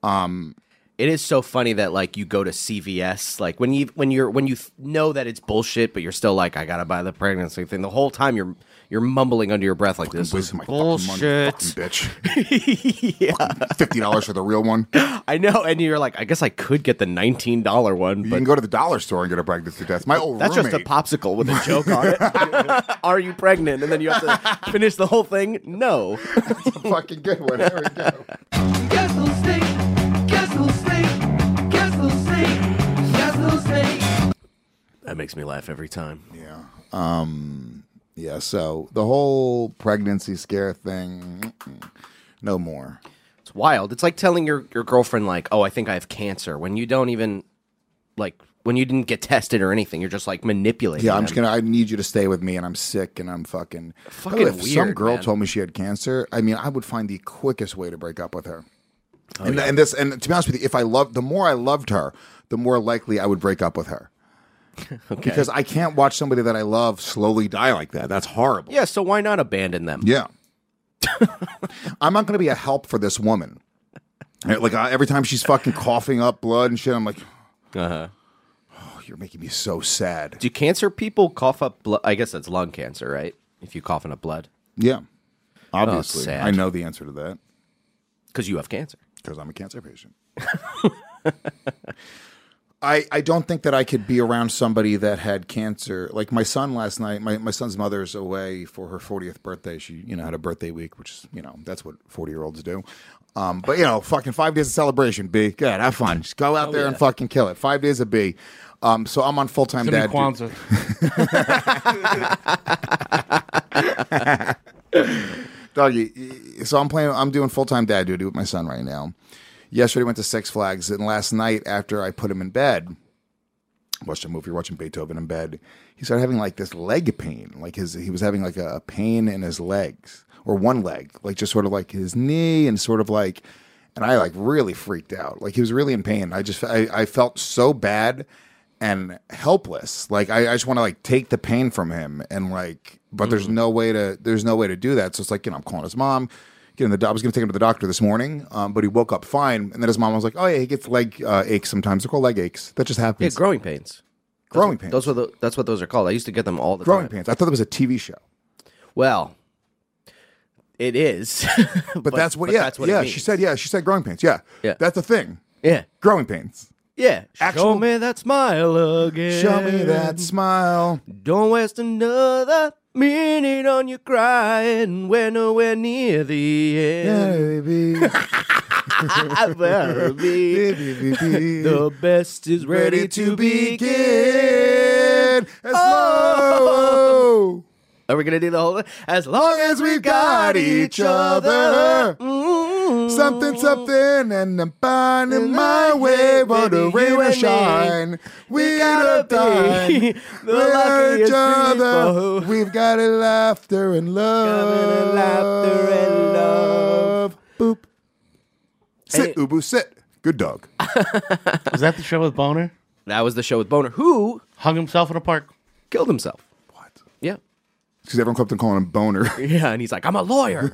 Speaker 6: It is so funny that like you go to CVS, like when you know that it's bullshit, but you're still like, I gotta buy the pregnancy thing. The whole time you're mumbling under your breath like, this is
Speaker 3: my
Speaker 6: bullshit.
Speaker 3: fucking money, bitch. Yeah, $50 for the real one.
Speaker 6: I know, and you're like, I guess I could get the $19 one,
Speaker 3: You
Speaker 6: but
Speaker 3: can go to the dollar store and get a pregnancy test. My old
Speaker 6: that's
Speaker 3: roommate.
Speaker 6: just a popsicle with a joke on it. Are you pregnant? And then you have to finish the whole thing. No.
Speaker 3: That's a fucking good one. There we go.
Speaker 10: Guess who's snake? Guess who's snake? Guess who's snake? Guess who's snake?
Speaker 6: That makes me laugh every time.
Speaker 3: Yeah. Yeah, so the whole pregnancy scare thing, no more.
Speaker 6: It's wild. It's like telling your girlfriend, like, oh, I think I have cancer, when you don't even, like, when you didn't get tested or anything. You're just, like, manipulating
Speaker 3: Yeah,
Speaker 6: them.
Speaker 3: I need you to stay with me, and I'm sick, and I'm fucking
Speaker 6: Fucking
Speaker 3: By the way, if some
Speaker 6: weird,
Speaker 3: girl
Speaker 6: man.
Speaker 3: told me she had cancer, I mean, I would find the quickest way to break up with her.
Speaker 6: Oh,
Speaker 3: and to be honest with you, the more I loved her, the more likely I would break up with her.
Speaker 6: Okay.
Speaker 3: Because I can't watch somebody that I love slowly die like that. That's horrible.
Speaker 6: Yeah, so why not abandon them?
Speaker 3: Yeah. I'm not going to be a help for this woman. Like every time she's fucking coughing up blood and shit, I'm like,
Speaker 6: Uh-huh.
Speaker 3: oh, you're making me so sad.
Speaker 6: Do cancer people cough up blood? I guess that's lung cancer, right? If you cough up blood.
Speaker 3: Yeah. Obviously.
Speaker 6: sad.
Speaker 3: I know the answer to that.
Speaker 6: Because you have cancer.
Speaker 3: Because I'm a cancer patient. I don't think that I could be around somebody that had cancer. Like my son last night, my son's mother's away for her 40th birthday. She, had a birthday week, which is, that's what 40-year-olds do. But, fucking 5 days of celebration, B. Good, have fun. Just go out there and fucking kill it. 5 days of B. So I'm on full-time dad.
Speaker 7: Kwanzaa.
Speaker 3: Doggy, so I'm doing full-time dad duty with my son right now. Yesterday went to Six Flags, and last night after I put him in bed, watched a movie, watching Beethoven in bed, he started having like this leg pain. Like he was having like a pain in his legs, or one leg, like just sort of like his knee, and sort of like, and I like really freaked out. Like he was really in pain. I felt so bad and helpless. Like I just want to like take the pain from him, and like, but there's no way to do that. So it's like, I'm calling his mom. I was going to take him to the doctor this morning, but he woke up fine. And then his mom was like, oh, yeah, he gets leg aches sometimes. They're called leg aches. That just
Speaker 6: Yeah,
Speaker 3: happens.
Speaker 6: growing pains.
Speaker 3: Growing pains.
Speaker 6: That's what those are called. I used to get them all the
Speaker 3: Growing
Speaker 6: time.
Speaker 3: pains. I thought it was a TV show.
Speaker 6: Well, it is.
Speaker 3: But that's what,
Speaker 6: that's what it means.
Speaker 3: she said growing pains. Yeah.
Speaker 6: Yeah.
Speaker 3: That's the thing.
Speaker 6: Yeah.
Speaker 3: Growing pains.
Speaker 6: Yeah.
Speaker 3: Actual-
Speaker 6: Show me that smile again.
Speaker 3: Show me that smile.
Speaker 6: Don't waste another Minute on you crying, we're nowhere near the end. The best is ready to begin.
Speaker 3: Oh.
Speaker 6: Are we gonna do the whole? As long as we got each other.
Speaker 3: Something, and I'm finding my way, but the rain or shine, we gotta be with each other. We've got a laughter and love. Boop. Sit, Ubu, sit. Good dog.
Speaker 7: Was that the show with Boner?
Speaker 6: That was the show with Boner, who
Speaker 7: Hung himself in a park.
Speaker 6: killed himself.
Speaker 3: What?
Speaker 6: Yeah.
Speaker 3: Because everyone kept on calling him Boner.
Speaker 6: Yeah, and he's like, I'm a lawyer.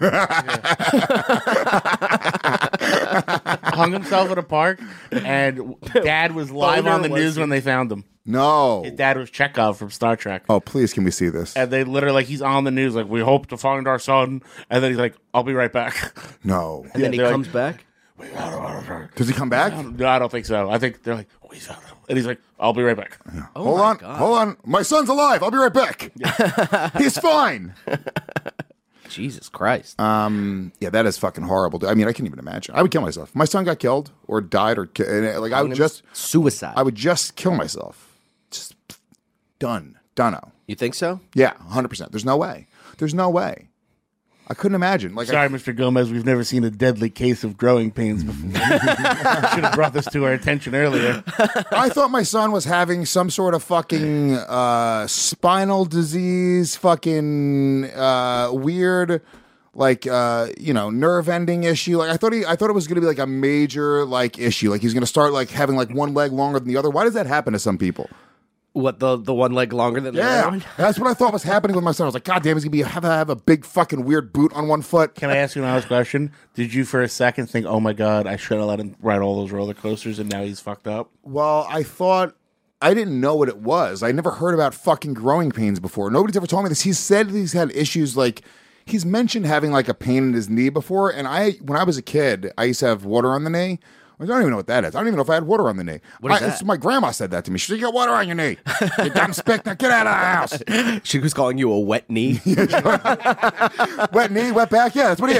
Speaker 7: Hung himself in a park, and Dad was live
Speaker 6: Boner
Speaker 7: on the
Speaker 6: was
Speaker 7: news when they found him.
Speaker 3: No.
Speaker 7: His dad was Chekhov from Star Trek.
Speaker 3: Oh, please, can we see this?
Speaker 7: And they literally, like, he's on the news, like, we hope to find our son. And then he's like, I'll be right back.
Speaker 3: No.
Speaker 6: And then he
Speaker 7: they're
Speaker 6: comes
Speaker 7: like,
Speaker 6: back.
Speaker 3: Does he come back?
Speaker 7: No, I don't think so. I think they're like, we found him. And he's like, I'll be right back.
Speaker 3: Hold on. My son's alive. I'll be right back. He's fine.
Speaker 6: Jesus Christ.
Speaker 3: Yeah, that is fucking horrible. I mean, I can't even imagine. I would kill myself. My son got killed or died or like I would just
Speaker 6: suicide.
Speaker 3: I would just kill myself. Just done. Dunno.
Speaker 6: You think so?
Speaker 3: Yeah, 100%. There's no way. There's no way. I couldn't imagine. Like,
Speaker 7: Sorry, Mr. Gomez, we've never seen a deadly case of growing pains before. Should have brought this to our attention earlier.
Speaker 3: I thought my son was having some sort of fucking spinal disease, fucking weird, like nerve ending issue. Like I thought it was gonna be like a major like issue. Like he's gonna start like having like one leg longer than the other. Why does that happen to some people?
Speaker 6: What, the one leg longer than the other one?
Speaker 3: That's what I thought was happening with my son. I was like, God damn, he's gonna have a big fucking weird boot on one foot.
Speaker 7: Can I ask you an honest question? Did you for a second think, oh my God, I should have let him ride all those roller coasters and now he's fucked up?
Speaker 3: Well, I didn't know what it was. I never heard about fucking growing pains before. Nobody's ever told me this. He said he's had issues like he's mentioned having like a pain in his knee before. And when I was a kid, I used to have water on the knee. I don't even know what that is. I don't even know if I had water on the knee.
Speaker 6: What is that?
Speaker 3: My grandma said that to me. She said, you got water on your knee. You dumb spick. Now get out of the house.
Speaker 6: She was calling you a wet knee.
Speaker 3: Wet knee, wet back. Yeah, that's what he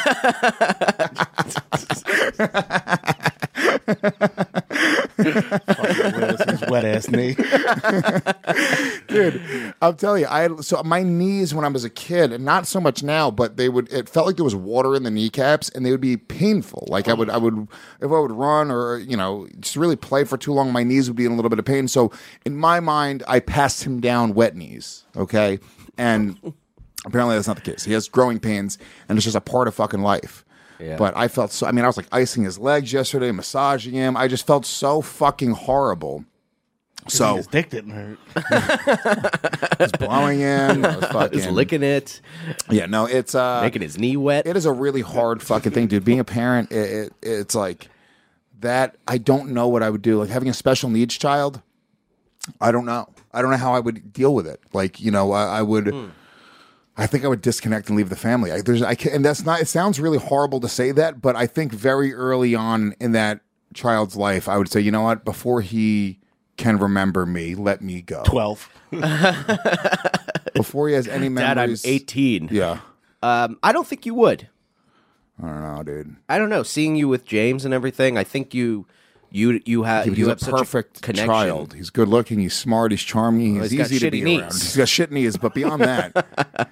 Speaker 7: is. Wet ass knee.
Speaker 3: Dude, I'll tell you, so my knees when I was a kid, and not so much now, but it felt like there was water in the kneecaps and they would be painful. Like I would if I would run or, just really play for too long, my knees would be in a little bit of pain. So in my mind, I passed him down wet knees. Okay. And apparently that's not the case. He has growing pains and it's just a part of fucking life.
Speaker 6: Yeah.
Speaker 3: But I felt I was like icing his legs yesterday, massaging him. I just felt so fucking horrible. So
Speaker 7: his dick didn't hurt.
Speaker 3: I was blowing him. I was fucking
Speaker 6: Just licking it.
Speaker 3: Yeah, no, it's
Speaker 6: making his knee wet.
Speaker 3: It is a really hard fucking thing, dude. Being a parent, it's like that. I don't know what I would do. Like having a special needs child, I don't know. I don't know how I would deal with it. Like I would. I think I would disconnect and leave the family. And that's not. It sounds really horrible to say that, but I think very early on in that child's life, I would say, you know what? Before he can remember me, let me go.
Speaker 7: 12.
Speaker 3: Before he has any memories.
Speaker 6: Dad, I'm 18.
Speaker 3: Yeah.
Speaker 6: I don't think you would.
Speaker 3: I don't know, dude.
Speaker 6: I don't know. Seeing you with James and everything, I think you have
Speaker 3: he's a
Speaker 6: such
Speaker 3: perfect
Speaker 6: a connection.
Speaker 3: child. He's good looking. He's smart. He's charming. He's
Speaker 6: got
Speaker 3: easy to
Speaker 6: shitty
Speaker 3: be
Speaker 6: knees.
Speaker 3: around. He's got shit knees, but beyond that,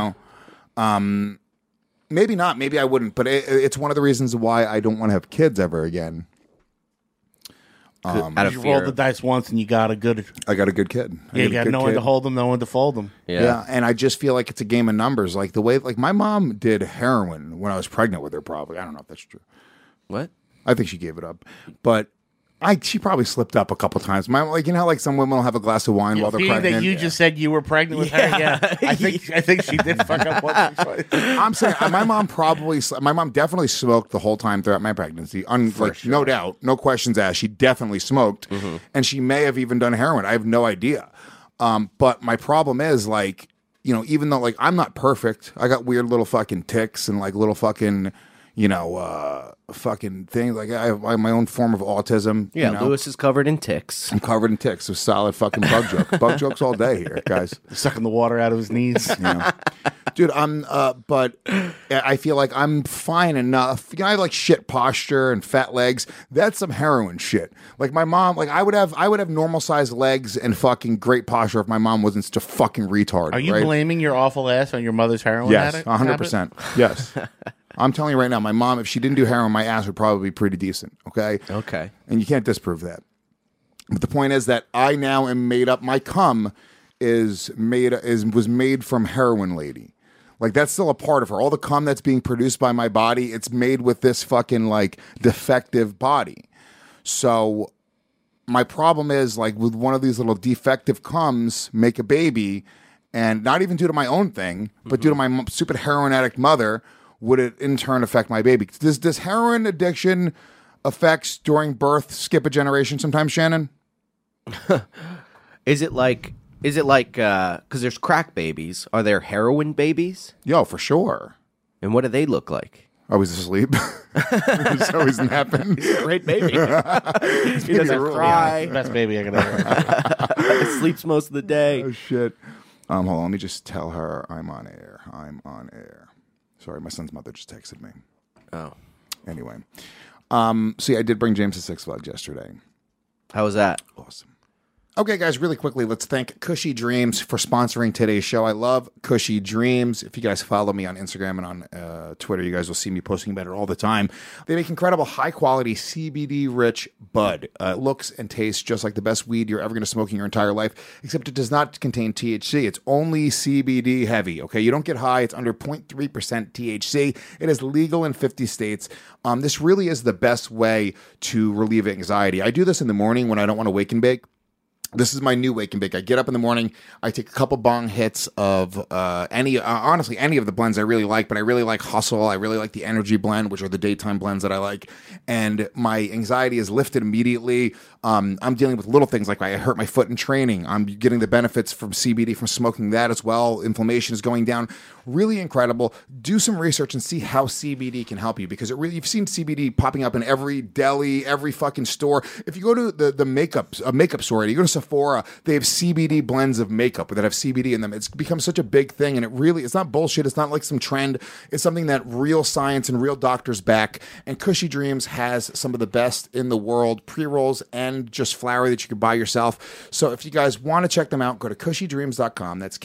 Speaker 3: maybe not. Maybe I wouldn't. But it's one of the reasons why I don't want to have kids ever again.
Speaker 6: Out of
Speaker 7: You
Speaker 6: fear.
Speaker 7: rolled the dice once and you got a good.
Speaker 3: I got a good kid.
Speaker 7: Yeah, you got no one to hold them, no one to fold them.
Speaker 3: Yeah, and I just feel like it's a game of numbers. Like the way, like my mom did heroin when I was pregnant with her. Probably, I don't know if that's true.
Speaker 6: What?
Speaker 3: I think she gave it up, but she probably slipped up a couple times. How like some women will have a glass of wine while they're
Speaker 7: Being
Speaker 3: pregnant.
Speaker 7: that you just said you were pregnant with her, yeah. I think she did fuck up once or twice.
Speaker 3: I'm saying my mom definitely smoked the whole time throughout my pregnancy. No doubt, no questions asked. She definitely smoked, and she may have even done heroin. I have no idea. But my problem is even though like I'm not perfect, I got weird little fucking tics and like little fucking fucking things. Like I have my own form of autism.
Speaker 6: Yeah,
Speaker 3: you know?
Speaker 6: Lewis is covered in ticks.
Speaker 3: I'm covered in ticks. So solid fucking bug joke. Bug jokes all day here, guys.
Speaker 7: Sucking the water out of his knees.
Speaker 3: Yeah. Dude, but I feel like I'm fine enough. I have like shit posture and fat legs. That's some heroin shit. Like my mom, like I would have normal sized legs and fucking great posture if my mom wasn't such a fucking retard.
Speaker 7: Are you
Speaker 3: right?
Speaker 7: blaming your awful ass on your mother's heroin
Speaker 3: Yes,
Speaker 7: habit?
Speaker 3: 100%. Yes. I'm telling you right now, my mom, if she didn't do heroin, my ass would probably be pretty decent. Okay.
Speaker 6: Okay.
Speaker 3: And you can't disprove that. But the point is that I now am made up. My cum was made from heroin lady. Like that's still a part of her. All the cum that's being produced by my body, it's made with this fucking like defective body. So my problem is like with one of these little defective cums, make a baby, and not even due to my own thing, but due to my stupid heroin addict mother, would it in turn affect my baby? Does heroin addiction affects during birth skip a generation sometimes, Shannon?
Speaker 6: Is it like because there's crack babies? Are there heroin babies?
Speaker 3: Yo, for sure.
Speaker 6: And what do they look like?
Speaker 3: Always asleep. He's always napping.
Speaker 6: He's a great baby. He doesn't cry.
Speaker 7: Best baby I could ever.
Speaker 6: Sleeps most of the day.
Speaker 3: Oh shit. Hold on. Let me just tell her I'm on air. I'm on air. Sorry, my son's mother just texted me.
Speaker 6: Oh.
Speaker 3: Anyway. So yeah, I did bring James to Six Flags yesterday.
Speaker 6: How was that?
Speaker 3: Awesome. Okay, guys, really quickly, let's thank Cushy Dreams for sponsoring today's show. I love Cushy Dreams. If you guys follow me on Instagram and on Twitter, you guys will see me posting about it all the time. They make incredible, high-quality, CBD-rich bud. It looks and tastes just like the best weed you're ever going to smoke in your entire life, except it does not contain THC. It's only CBD heavy, okay? You don't get high. It's under 0.3% THC. It is legal in 50 states. This really is the best way to relieve anxiety. I do this in the morning when I don't want to wake and bake. This is my new wake and bake. I get up in the morning. I take a couple bong hits of honestly, any of the blends I really like, but I really like Hustle. I really like the Energy blend, which are the daytime blends that I like. And my anxiety is lifted immediately. I'm dealing with little things like I hurt my foot in training. I'm getting the benefits from CBD from smoking that as well. Inflammation is going down. Really incredible. Do some research and see how CBD can help you, because you've seen CBD popping up in every deli, every fucking store. If you go to the makeup store, you go to Sephora, they have CBD blends of makeup that have CBD in them. It's become such a big thing, and it's not bullshit. It's not like some trend. It's something that real science and real doctors back. And Cushy Dreams has some of the best in the world, pre-rolls and just flower that you can buy yourself. So if you guys want to check them out, go to cushydreams.com. That's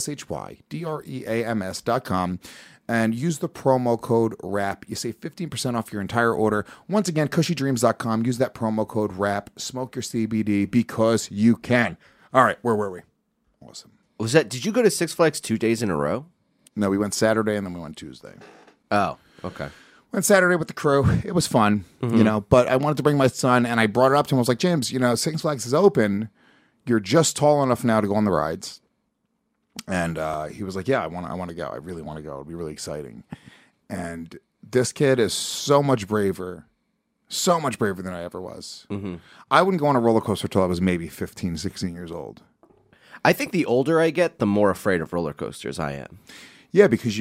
Speaker 3: KUSHYDREAMS.com. And use the promo code RAP. You save 15% off your entire order. Once again, cushydreams.com. Use that promo code RAP. Smoke your CBD because you can. All right, where were we? Awesome.
Speaker 6: Did you go to Six Flags 2 days in a row?
Speaker 3: No, we went Saturday and then we went Tuesday.
Speaker 6: Oh, okay.
Speaker 3: Went Saturday with the crew. It was fun, but I wanted to bring my son, and I brought it up to him. I was like, James, Six Flags is open. You're just tall enough now to go on the rides. And he was like, yeah, I want to go. I really want to go. It'd be really exciting. And this kid is so much braver than I ever was. Mm-hmm. I wouldn't go on a roller coaster till I was maybe 15, 16 years old.
Speaker 6: I think the older I get, the more afraid of roller coasters I am.
Speaker 3: Yeah, because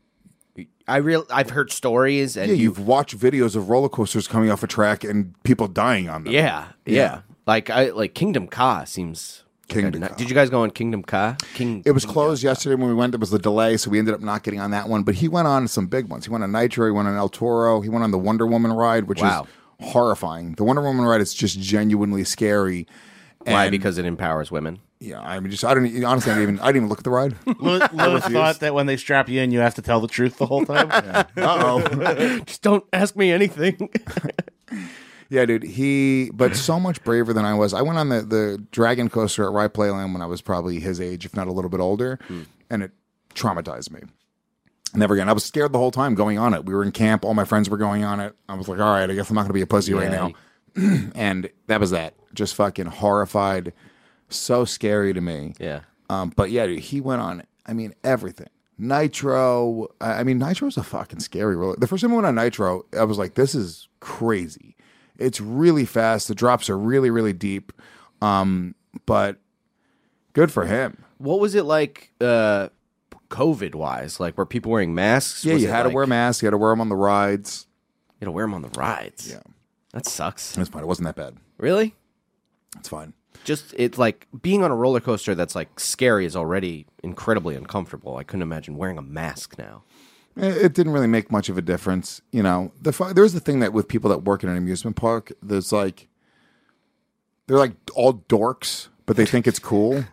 Speaker 6: I've heard stories, and
Speaker 3: you've watched videos of roller coasters coming off a track and people dying on them.
Speaker 6: Yeah. Like Kingdom Ka seems. Did you guys go on Kingdom Ka?
Speaker 3: It was closed yesterday when we went. There was a delay, so we ended up not getting on that one. But he went on some big ones. He went on Nitro. He went on El Toro. He went on the Wonder Woman ride, which is horrifying. The Wonder Woman ride is just genuinely scary.
Speaker 6: Why? Because it empowers women.
Speaker 3: Yeah, I didn't even look at the ride.
Speaker 7: Lewis thought that when they strap you in, you have to tell the truth the whole time.
Speaker 6: Just don't ask me anything.
Speaker 3: Yeah, dude. But so much braver than I was. I went on the Dragon Coaster at Rye Playland when I was probably his age, if not a little bit older, and it traumatized me. Never again. I was scared the whole time going on it. We were in camp. All my friends were going on it. I was like, all right, I guess I'm not going to be a pussy right now. And that was that. Just fucking horrified. So scary to me.
Speaker 6: Yeah.
Speaker 3: But yeah, dude, he went on, everything. Nitro. Nitro's a fucking scary roller. The first time I went on Nitro, I was like, this is crazy. It's really fast. The drops are really, really deep. But good for him.
Speaker 6: What was it like? COVID wise? Like, were people wearing masks?
Speaker 3: Yeah,
Speaker 6: Was
Speaker 3: you
Speaker 6: it
Speaker 3: had to
Speaker 6: like-
Speaker 3: wear masks. You had to wear them on the rides.
Speaker 6: You had to wear them on the rides.
Speaker 3: Yeah.
Speaker 6: That sucks.
Speaker 3: It's fine. It wasn't that bad.
Speaker 6: Really?
Speaker 3: It's fine.
Speaker 6: Just, it's like being on a roller coaster that's like scary is already incredibly uncomfortable. I couldn't imagine wearing a mask now.
Speaker 3: It didn't really make much of a difference. You know, there's the thing that with people that work in an amusement park, there's like, they're like all dorks, but they think it's cool.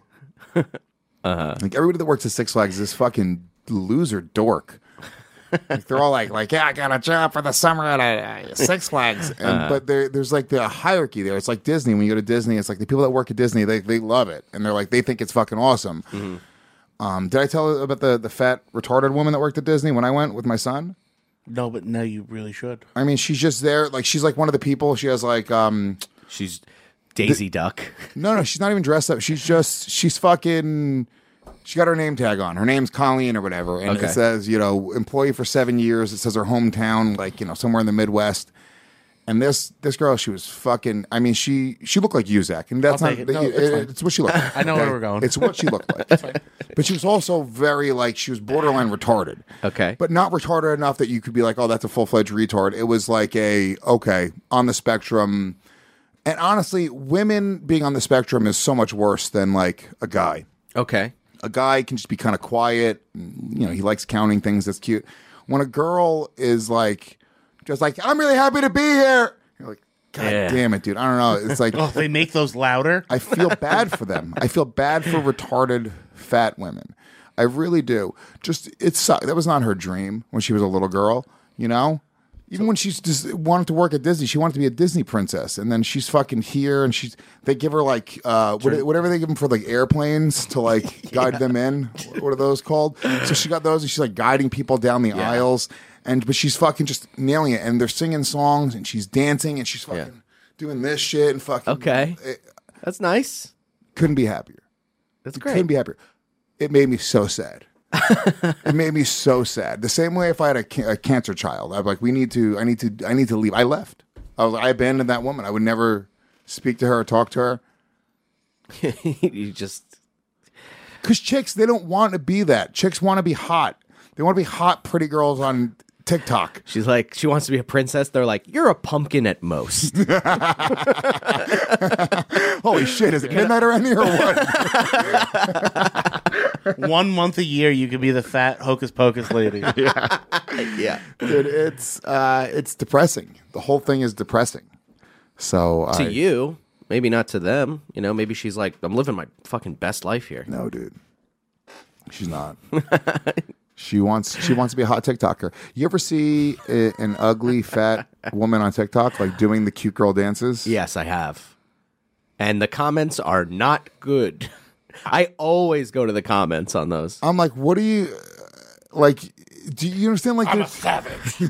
Speaker 3: Like everybody that works at Six Flags is this fucking loser dork. Like they're all like, yeah, I got a job for the summer at Six Flags. But there's like the hierarchy there. It's like Disney. When you go to Disney, it's like the people that work at Disney, they love it. And they're like, they think it's fucking awesome. Did I tell you about the fat, retarded woman that worked at Disney when I went with my son?
Speaker 7: No, but no, you really should.
Speaker 3: I mean, she's just there. Like, she's like one of the people. She has like,
Speaker 6: She's Daisy Duck.
Speaker 3: no, she's not even dressed up. She's fucking, she got her name tag on. Her name's Colleen or whatever. And
Speaker 6: Okay.
Speaker 3: it says, you know, employee for 7 years. It says her hometown, like, you know, somewhere in the Midwest. And this girl, she was fucking, I mean, she looked like you, Zach. And that's
Speaker 7: I'll
Speaker 3: not,
Speaker 7: take it. No, it's fine.
Speaker 3: it's what she looked like.
Speaker 7: I know where we're going.
Speaker 3: It's what she looked like. But she was also very, like, she was borderline retarded.
Speaker 6: Okay.
Speaker 3: But not retarded enough that you could be like, oh, that's a full-fledged retard. It was like okay, on the spectrum. And honestly, women being on the spectrum is so much worse than, like, a guy.
Speaker 6: Okay.
Speaker 3: A guy can just be kind of quiet. You know, he likes counting things. That's cute. When a girl is, like, just like, I'm really happy to be here. You're like, God damn it, dude. I don't know. It's like,
Speaker 7: Oh, they make those louder?
Speaker 3: I feel bad for them. I feel bad for retarded fat women. I really do. Just, it sucked. That was not her dream when she was a little girl, you know? Even when she's just wanted to work at Disney, she wanted to be a Disney princess. And then she's fucking here and they give her like, whatever they give them for like airplanes to like guide them in. What are those called? So she got those and she's like guiding people down the aisles. But she's fucking just nailing it. And they're singing songs and she's dancing and she's fucking doing this shit and fucking.
Speaker 6: Okay. That's nice.
Speaker 3: Couldn't be happier.
Speaker 6: That's great.
Speaker 3: Couldn't be happier. It made me so sad. It made me so sad. The same way if I had a cancer child, I'd be like, I need to leave. I left. I abandoned that woman. I would never speak to her or talk to her.
Speaker 6: You just,
Speaker 3: because chicks, they don't want to be that. Chicks want to be hot. They want to be hot, pretty girls on TikTok.
Speaker 6: she's like, she wants to be a princess. They're like, you're a pumpkin at most.
Speaker 3: Holy shit! Is it midnight around here or what?
Speaker 7: 1 month a year, you could be the fat hocus pocus lady.
Speaker 6: Yeah.
Speaker 3: Dude, it's depressing. The whole thing is depressing. So
Speaker 6: To you, maybe not to them. You know, maybe she's like, I'm living my fucking best life here.
Speaker 3: No, dude. She's not. She wants to be a hot TikToker. You ever see an ugly fat woman on TikTok like doing the cute girl dances?
Speaker 6: Yes, I have. And the comments are not good. I always go to the comments on those.
Speaker 3: I'm like, what do you like? Do you understand? Like,
Speaker 7: I'm a savage.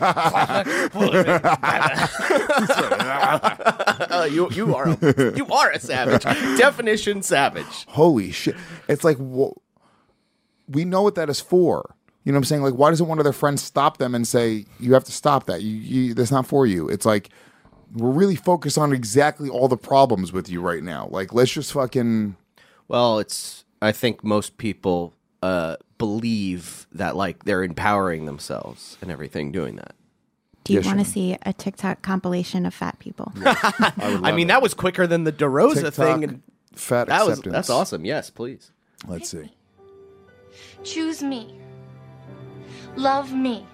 Speaker 6: You are a savage. Definition savage.
Speaker 3: holy shit! It's like we know what that is for. You know what I'm saying? Like, why doesn't one of their friends stop them and say, "You have to stop that. That's not for you." It's like we're really focused on exactly all the problems with you right now. Like, let's just fucking.
Speaker 6: Well, I think most people believe that like they're empowering themselves and everything doing that.
Speaker 1: Do you
Speaker 3: Yes,
Speaker 1: want to
Speaker 3: Sharon.
Speaker 1: see a TikTok compilation of fat people?
Speaker 6: I mean, that was quicker than the DeRosa
Speaker 3: TikTok
Speaker 6: thing. And
Speaker 3: fat acceptance.
Speaker 6: that's awesome. Yes, please.
Speaker 3: Let's see.
Speaker 11: Choose me. Love me.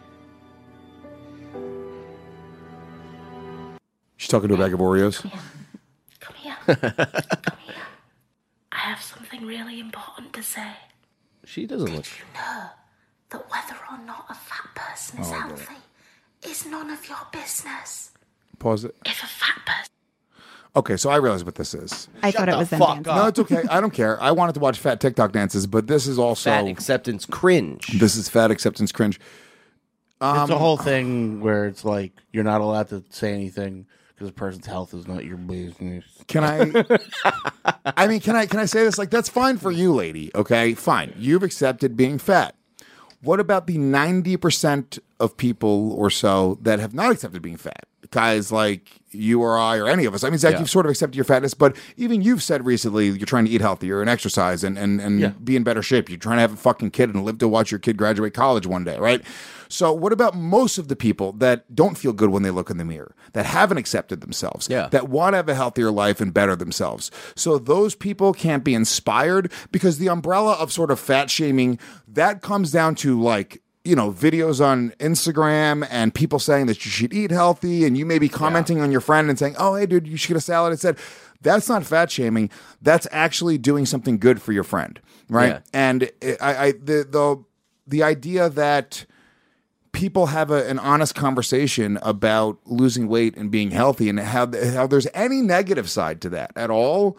Speaker 3: She's talking to a bag of Oreos.
Speaker 11: Come here. Come here. I have something really important to say.
Speaker 6: She doesn't look.
Speaker 11: Know that whether or not a fat person is healthy is none of your business.
Speaker 3: Pause it.
Speaker 11: If a fat person...
Speaker 3: Okay, so I realize what this is.
Speaker 1: I thought it was them
Speaker 6: fuck
Speaker 1: dancing.
Speaker 6: up.
Speaker 3: No, it's okay. I don't care. I wanted to watch fat TikTok dances, but this is also
Speaker 6: Fat acceptance cringe.
Speaker 3: this is fat acceptance cringe.
Speaker 7: It's a whole thing where it's like you're not allowed to say anything because a person's health is not your business.
Speaker 3: Can I? I mean, can I say this? Like, that's fine for you, lady. Okay, fine. You've accepted being fat. What about the 90% of people or so that have not accepted being fat? guys like you or I or any of us. I mean, Zach, you've sort of accepted your fatness, but even you've said recently you're trying to eat healthier and exercise and be in better shape. You're trying to have a fucking kid and live to watch your kid graduate college one day, right? So what about most of the people that don't feel good when they look in the mirror, that haven't accepted themselves, that want to have a healthier life and better themselves? So those people can't be inspired because the umbrella of sort of fat shaming, that comes down to like, you know, videos on Instagram and people saying that you should eat healthy, and you may be commenting on your friend and saying, oh, hey, dude, you should get a salad instead. That's not fat shaming. That's actually doing something good for your friend, right? Yeah. And the idea that people have an honest conversation about losing weight and being healthy and how there's any negative side to that at all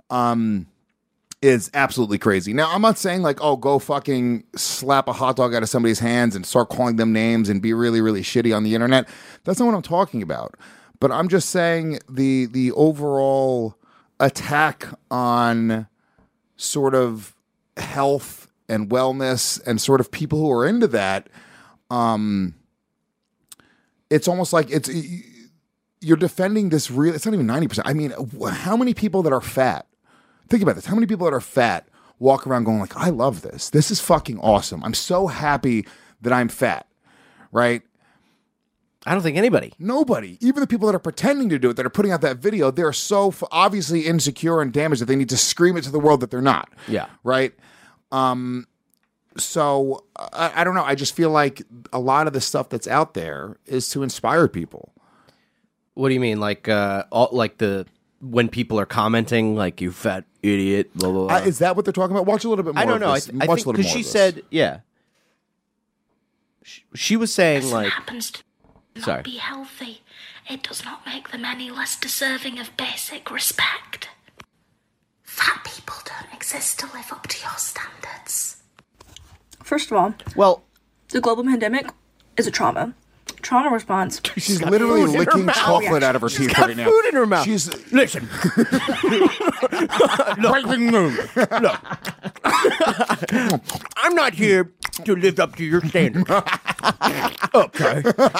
Speaker 3: is absolutely crazy. Now, I'm not saying like, oh, go fucking slap a hot dog out of somebody's hands and start calling them names and be really, really shitty on the internet. That's not what I'm talking about. But I'm just saying the overall attack on sort of health and wellness and sort of people who are into that, it's almost like you're defending this real. It's not even 90%. I mean, how many people that are fat? Think about this. How many people that are fat walk around going like, I love this. This is fucking awesome. I'm so happy that I'm fat, right?
Speaker 6: I don't think anybody.
Speaker 3: Nobody. Even the people that are pretending to do it, that are putting out that video, they're so obviously insecure and damaged that they need to scream it to the world that they're not.
Speaker 6: Yeah.
Speaker 3: Right? So I don't know. I just feel like a lot of the stuff that's out there is to inspire people.
Speaker 6: What do you mean? Like, when people are commenting, like, you fat idiot, blah, blah, blah.
Speaker 3: Is that what they're talking about? Watch a little bit more.
Speaker 6: I don't know.
Speaker 3: I think
Speaker 6: because she said, she was saying, like,
Speaker 11: happens to not be healthy. It does not make them any less deserving of basic respect. Fat people don't exist to live up to your standards.
Speaker 12: First of all, the global pandemic is a trauma. Trauma response.
Speaker 3: She's literally licking chocolate out of her teeth right now.
Speaker 6: Food in her mouth.
Speaker 3: She's
Speaker 6: listen. Look, I'm not here to live up to your standards. Okay.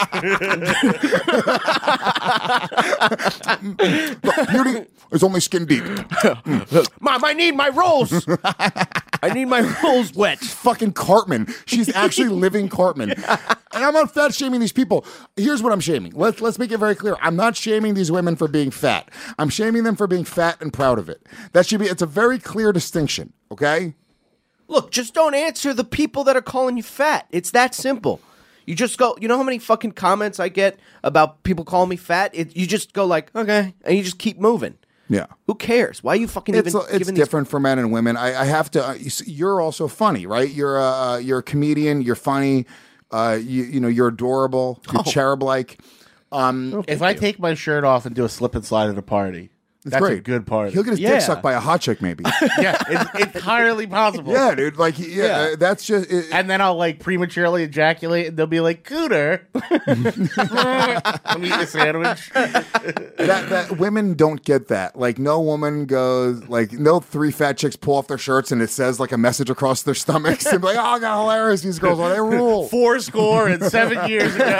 Speaker 3: Beauty is only skin deep.
Speaker 6: Mom, I need my rolls. I need my rolls wet.
Speaker 3: Fucking Cartman. She's actually living Cartman. And I'm not fat shaming these people. Here's what I'm shaming. Let's make it very clear. I'm not shaming these women for being fat. I'm shaming them for being fat and proud of it. It's a very clear distinction, okay?
Speaker 6: Look, just don't answer the people that are calling you fat. It's that simple. You just go, you know how many fucking comments I get about people calling me fat? You just go like, okay, and you just keep moving.
Speaker 3: Yeah.
Speaker 6: Who cares? Why are you fucking
Speaker 3: It's different for men and women. I have to. You're also funny, right? You're a comedian. You're funny. You're adorable. You're cherub-like.
Speaker 7: If I take my shirt off and do a slip and slide at a party, that's
Speaker 3: great.
Speaker 7: a good party.
Speaker 3: He'll get his dick sucked by a hot chick, maybe.
Speaker 7: Yeah, it's entirely possible.
Speaker 3: Yeah, dude. Like, that's just.
Speaker 7: And then I'll like prematurely ejaculate, and they'll be like, "Cooter." Let me eat a sandwich.
Speaker 3: that women don't get that. Like, no woman goes like, no 3 fat chicks pull off their shirts and it says like a message across their stomachs and be like, oh, God, hilarious. These girls, they rule.
Speaker 7: 7 years ago.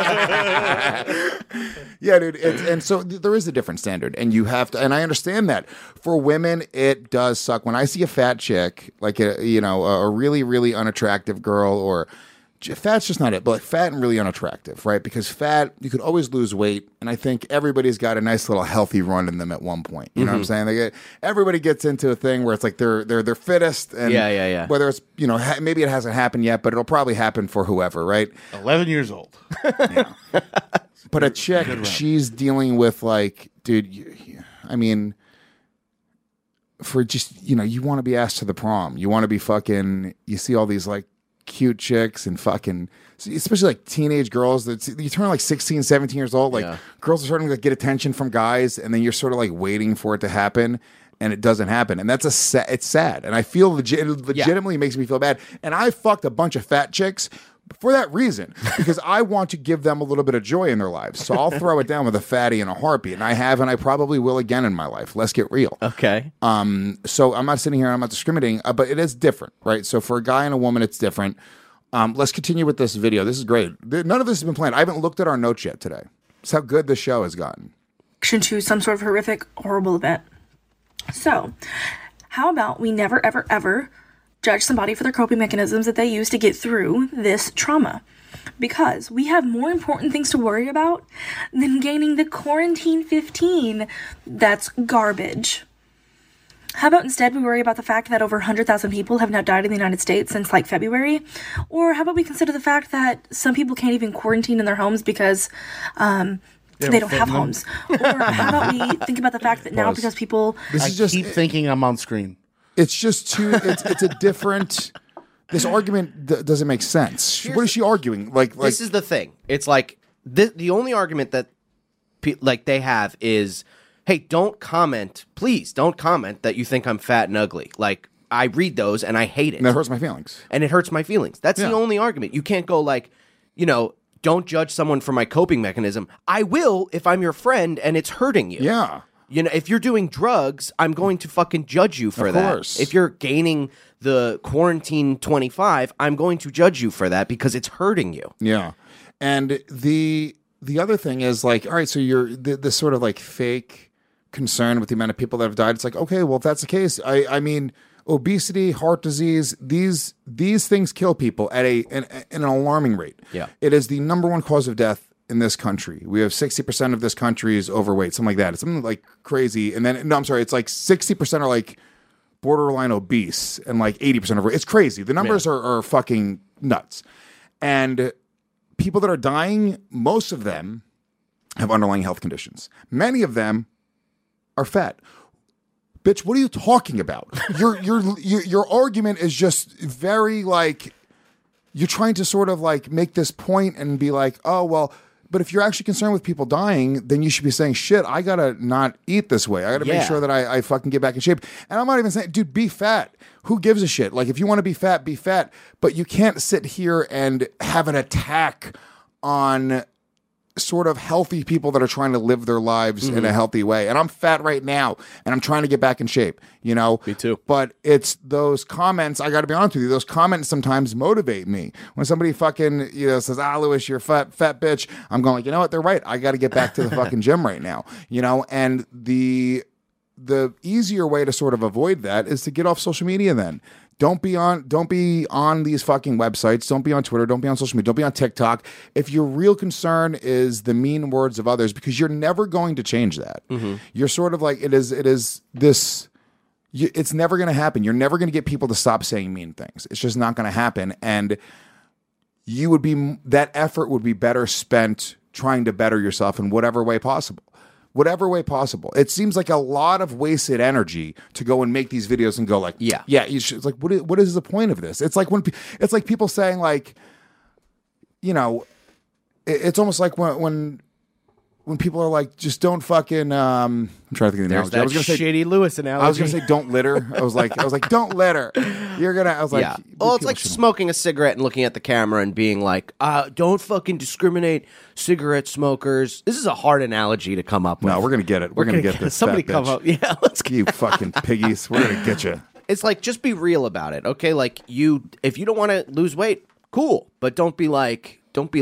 Speaker 3: Yeah, dude. And so there is a different standard, and you have to. And I understand that for women, it does suck when I see a fat chick, like a really, really unattractive girl, or fat's just not it, but like fat and really unattractive, right? Because fat, you could always lose weight, and I think everybody's got a nice little healthy run in them at one point. You know what I'm saying? Everybody gets into a thing where it's like they're fittest, and whether it's maybe it hasn't happened yet, but it'll probably happen for whoever, right?
Speaker 7: 11 years old.
Speaker 3: Yeah. But a chick, she's dealing with like, dude, I mean, for just, you want to be asked to the prom. You want to be fucking, you see all these like cute chicks and fucking, especially like teenage girls that you turn like 16, 17 years old, like girls are starting to get attention from guys, and then you're sort of like waiting for it to happen, and it doesn't happen. And that's it's sad. And I feel legitimately makes me feel bad. And I fucked a bunch of fat chicks for that reason, because I want to give them a little bit of joy in their lives. So I'll throw it down with a fatty in a heartbeat. And I have, and I probably will again in my life. Let's get real.
Speaker 6: Okay.
Speaker 3: So I'm not sitting here and I'm not discriminating, but it is different, right? So for a guy and a woman, it's different. Let's continue with this video. This is great. None of this has been planned. I haven't looked at our notes yet today. It's how good the show has gotten.
Speaker 12: To some sort of horrific, horrible event. So, how about we never, ever, ever judge somebody for their coping mechanisms that they use to get through this trauma? Because we have more important things to worry about than gaining the quarantine 15 that's garbage. How about instead we worry about the fact that over 100,000 people have now died in the United States since like February? Or how about we consider the fact that some people can't even quarantine in their homes because they don't have homes? Or how about we think about the fact that now because people...
Speaker 7: I keep thinking I'm on screen.
Speaker 3: It's just too... It's a different... This argument doesn't make sense. What is she arguing? Like
Speaker 6: this is the thing. It's like the only argument that they have is, hey, don't comment. Please don't comment that you think I'm fat and ugly. Like, I read those and I hate it.
Speaker 3: And that hurts my feelings.
Speaker 6: And it hurts my feelings. That's the only argument. You can't go like, don't judge someone for my coping mechanism. I will if I'm your friend and it's hurting you.
Speaker 3: Yeah.
Speaker 6: If you're doing drugs, I'm going to fucking judge you for that. Of course. If you're gaining the quarantine 25, I'm going to judge you for that because it's hurting you.
Speaker 3: Yeah. And the other thing is like, all right, so you're this sort of like fake concern with the amount of people that have died. It's like, okay, well, if that's the case, I mean, obesity, heart disease, these things kill people at an alarming rate.
Speaker 6: Yeah.
Speaker 3: It is the number one cause of death in this country. We have 60% of this country is overweight, something like that. It's something like crazy. And then, no, I'm sorry, it's like 60% are like borderline obese and like 80% overweight. It's crazy. The numbers are fucking nuts. And people that are dying, most of them have underlying health conditions. Many of them are fat. Bitch, what are you talking about? Your argument is just very like, you're trying to sort of like make this point and be like, oh, well, but if you're actually concerned with people dying, then you should be saying, shit, I gotta not eat this way. I gotta make sure that I fucking get back in shape. And I'm not even saying, dude, be fat. Who gives a shit? Like, if you want to be fat, be fat. But you can't sit here and have an attack on sort of healthy people that are trying to live their lives in a healthy way. And I'm fat right now, and I'm trying to get back in shape,
Speaker 6: Me too.
Speaker 3: But it's those comments, I got to be honest with you, those comments sometimes motivate me. When somebody fucking, says, Lewis, you're fat bitch, I'm going like, you know what, they're right. I got to get back to the fucking gym right now, and the easier way to sort of avoid that is to get off social media then. Don't be on these fucking websites. Don't be on Twitter. Don't be on social media. Don't be on TikTok. If your real concern is the mean words of others, because you're never going to change that. You're sort of like, it's never going to happen. You're never going to get people to stop saying mean things. It's just not going to happen. And that effort would be better spent trying to better yourself in whatever way possible. Whatever way possible. It seems like a lot of wasted energy to go and make these videos and go like, you should, it's like, what is the point of this? It's like it's like people saying like, it's almost like when people are like, just don't fucking, I'm trying to think of the analogy.
Speaker 6: That shitty Lewis analogy.
Speaker 3: I was going to say, don't litter. I was like, don't litter. I was like,
Speaker 6: well, it's like smoking a cigarette and looking at the camera and being like, don't fucking discriminate cigarette smokers. This is a hard analogy to come up with.
Speaker 3: No, we're going to get it. We're going to get this.
Speaker 6: Somebody come up. Yeah, let's
Speaker 3: get you fucking piggies. We're going to get you.
Speaker 6: It's like, just be real about it. Okay. Like if you don't want to lose weight, cool. But don't be like,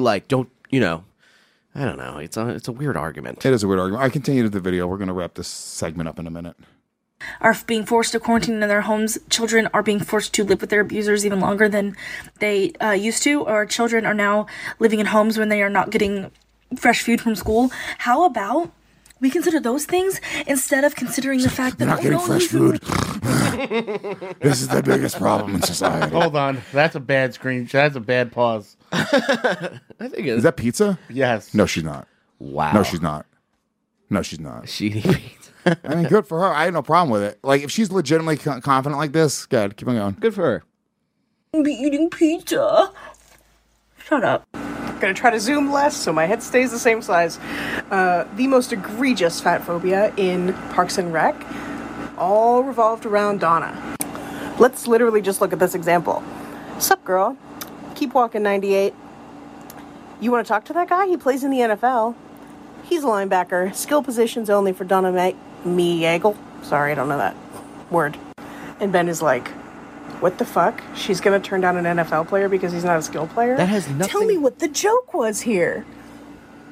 Speaker 6: I don't know. It's a weird argument.
Speaker 3: It is a weird argument. I continue to the video. We're going to wrap this segment up in a minute.
Speaker 12: Are being forced to quarantine in their homes. Children are being forced to live with their abusers even longer than they used to. Or children are now living in homes when they are not getting fresh food from school. How about we consider those things instead of considering the fact that
Speaker 3: they're not getting fresh food. This is the biggest problem in society.
Speaker 7: Hold on. That's a bad screen. That's a bad pause.
Speaker 6: I think
Speaker 3: is that pizza?
Speaker 7: Yes.
Speaker 3: No, she's not.
Speaker 6: Wow.
Speaker 3: No, she's not. No, she's not.
Speaker 6: She eating pizza.
Speaker 3: I mean, good for her. I have no problem with it. Like, if she's legitimately confident like this, good. Keep on going.
Speaker 6: Good for her.
Speaker 12: Be eating pizza. Shut up.
Speaker 13: Gonna try to zoom less so my head stays the same size. The most egregious fat phobia in Parks and Rec all revolved around Donna. Let's literally just look at this example. Sup, girl? Keep walking, 98. You want to talk to that guy? He plays in the NFL. He's a linebacker. Skill positions only for Donna Meagle. Sorry, I don't know that word. And Ben is like, what the fuck? She's going to turn down an NFL player because he's not a skill player?
Speaker 6: That has nothing...
Speaker 13: Tell me what the joke was here.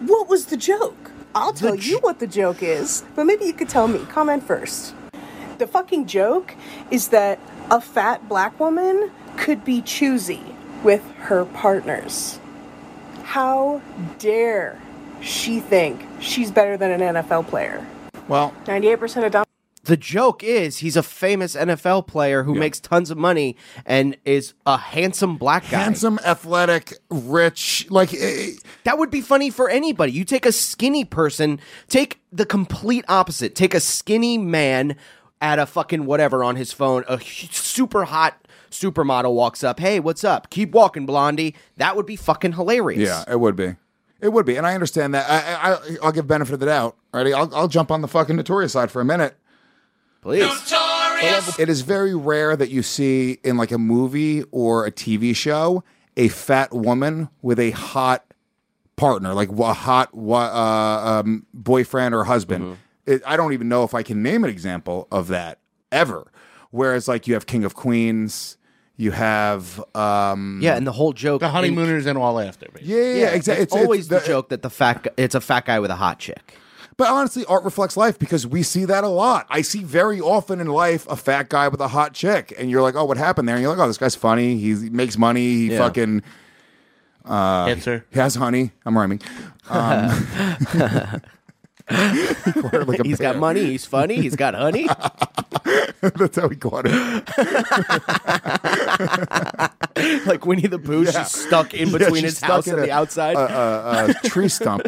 Speaker 13: What was the joke? I'll tell you what the joke is, but maybe you could tell me. Comment first. The fucking joke is that a fat black woman could be choosy with her partners. How dare she think she's better than an NFL player?
Speaker 3: Well,
Speaker 13: 98% of dumb.
Speaker 6: The joke is he's a famous NFL player who makes tons of money and is a handsome black guy.
Speaker 3: Handsome, athletic, rich. Like
Speaker 6: that would be funny for anybody. You take a skinny person, take the complete opposite. Take a skinny man at a fucking whatever on his phone. A super hot supermodel walks up. Hey, what's up? Keep walking, blondie. That would be fucking hilarious.
Speaker 3: Yeah, it would be. It would be, and I understand that. I'll give benefit of the doubt. Ready? I'll jump on the fucking Notorious side for a minute.
Speaker 6: Please.
Speaker 3: It is very rare that you see in like a movie or a TV show a fat woman with a hot partner, like a hot boyfriend or husband. I don't even know if I can name an example of that ever. Whereas like you have King of Queens, you have
Speaker 6: and the whole joke,
Speaker 7: the honeymooners and all after. Basically.
Speaker 3: Yeah, exactly.
Speaker 6: It's always the joke that it's a fat guy with a hot chick.
Speaker 3: But honestly, art reflects life because we see that a lot. I see very often in life a fat guy with a hot chick, and you're like, "Oh, what happened there?" And you're like, "Oh, this guy's funny. He makes money. He fucking
Speaker 7: Answer.
Speaker 3: He has honey. I'm rhyming.
Speaker 6: He's got money. He's funny. He's got honey.
Speaker 3: That's how he caught it.
Speaker 6: Like Winnie the Pooh, she's stuck in between his house and the outside.
Speaker 3: A tree stump.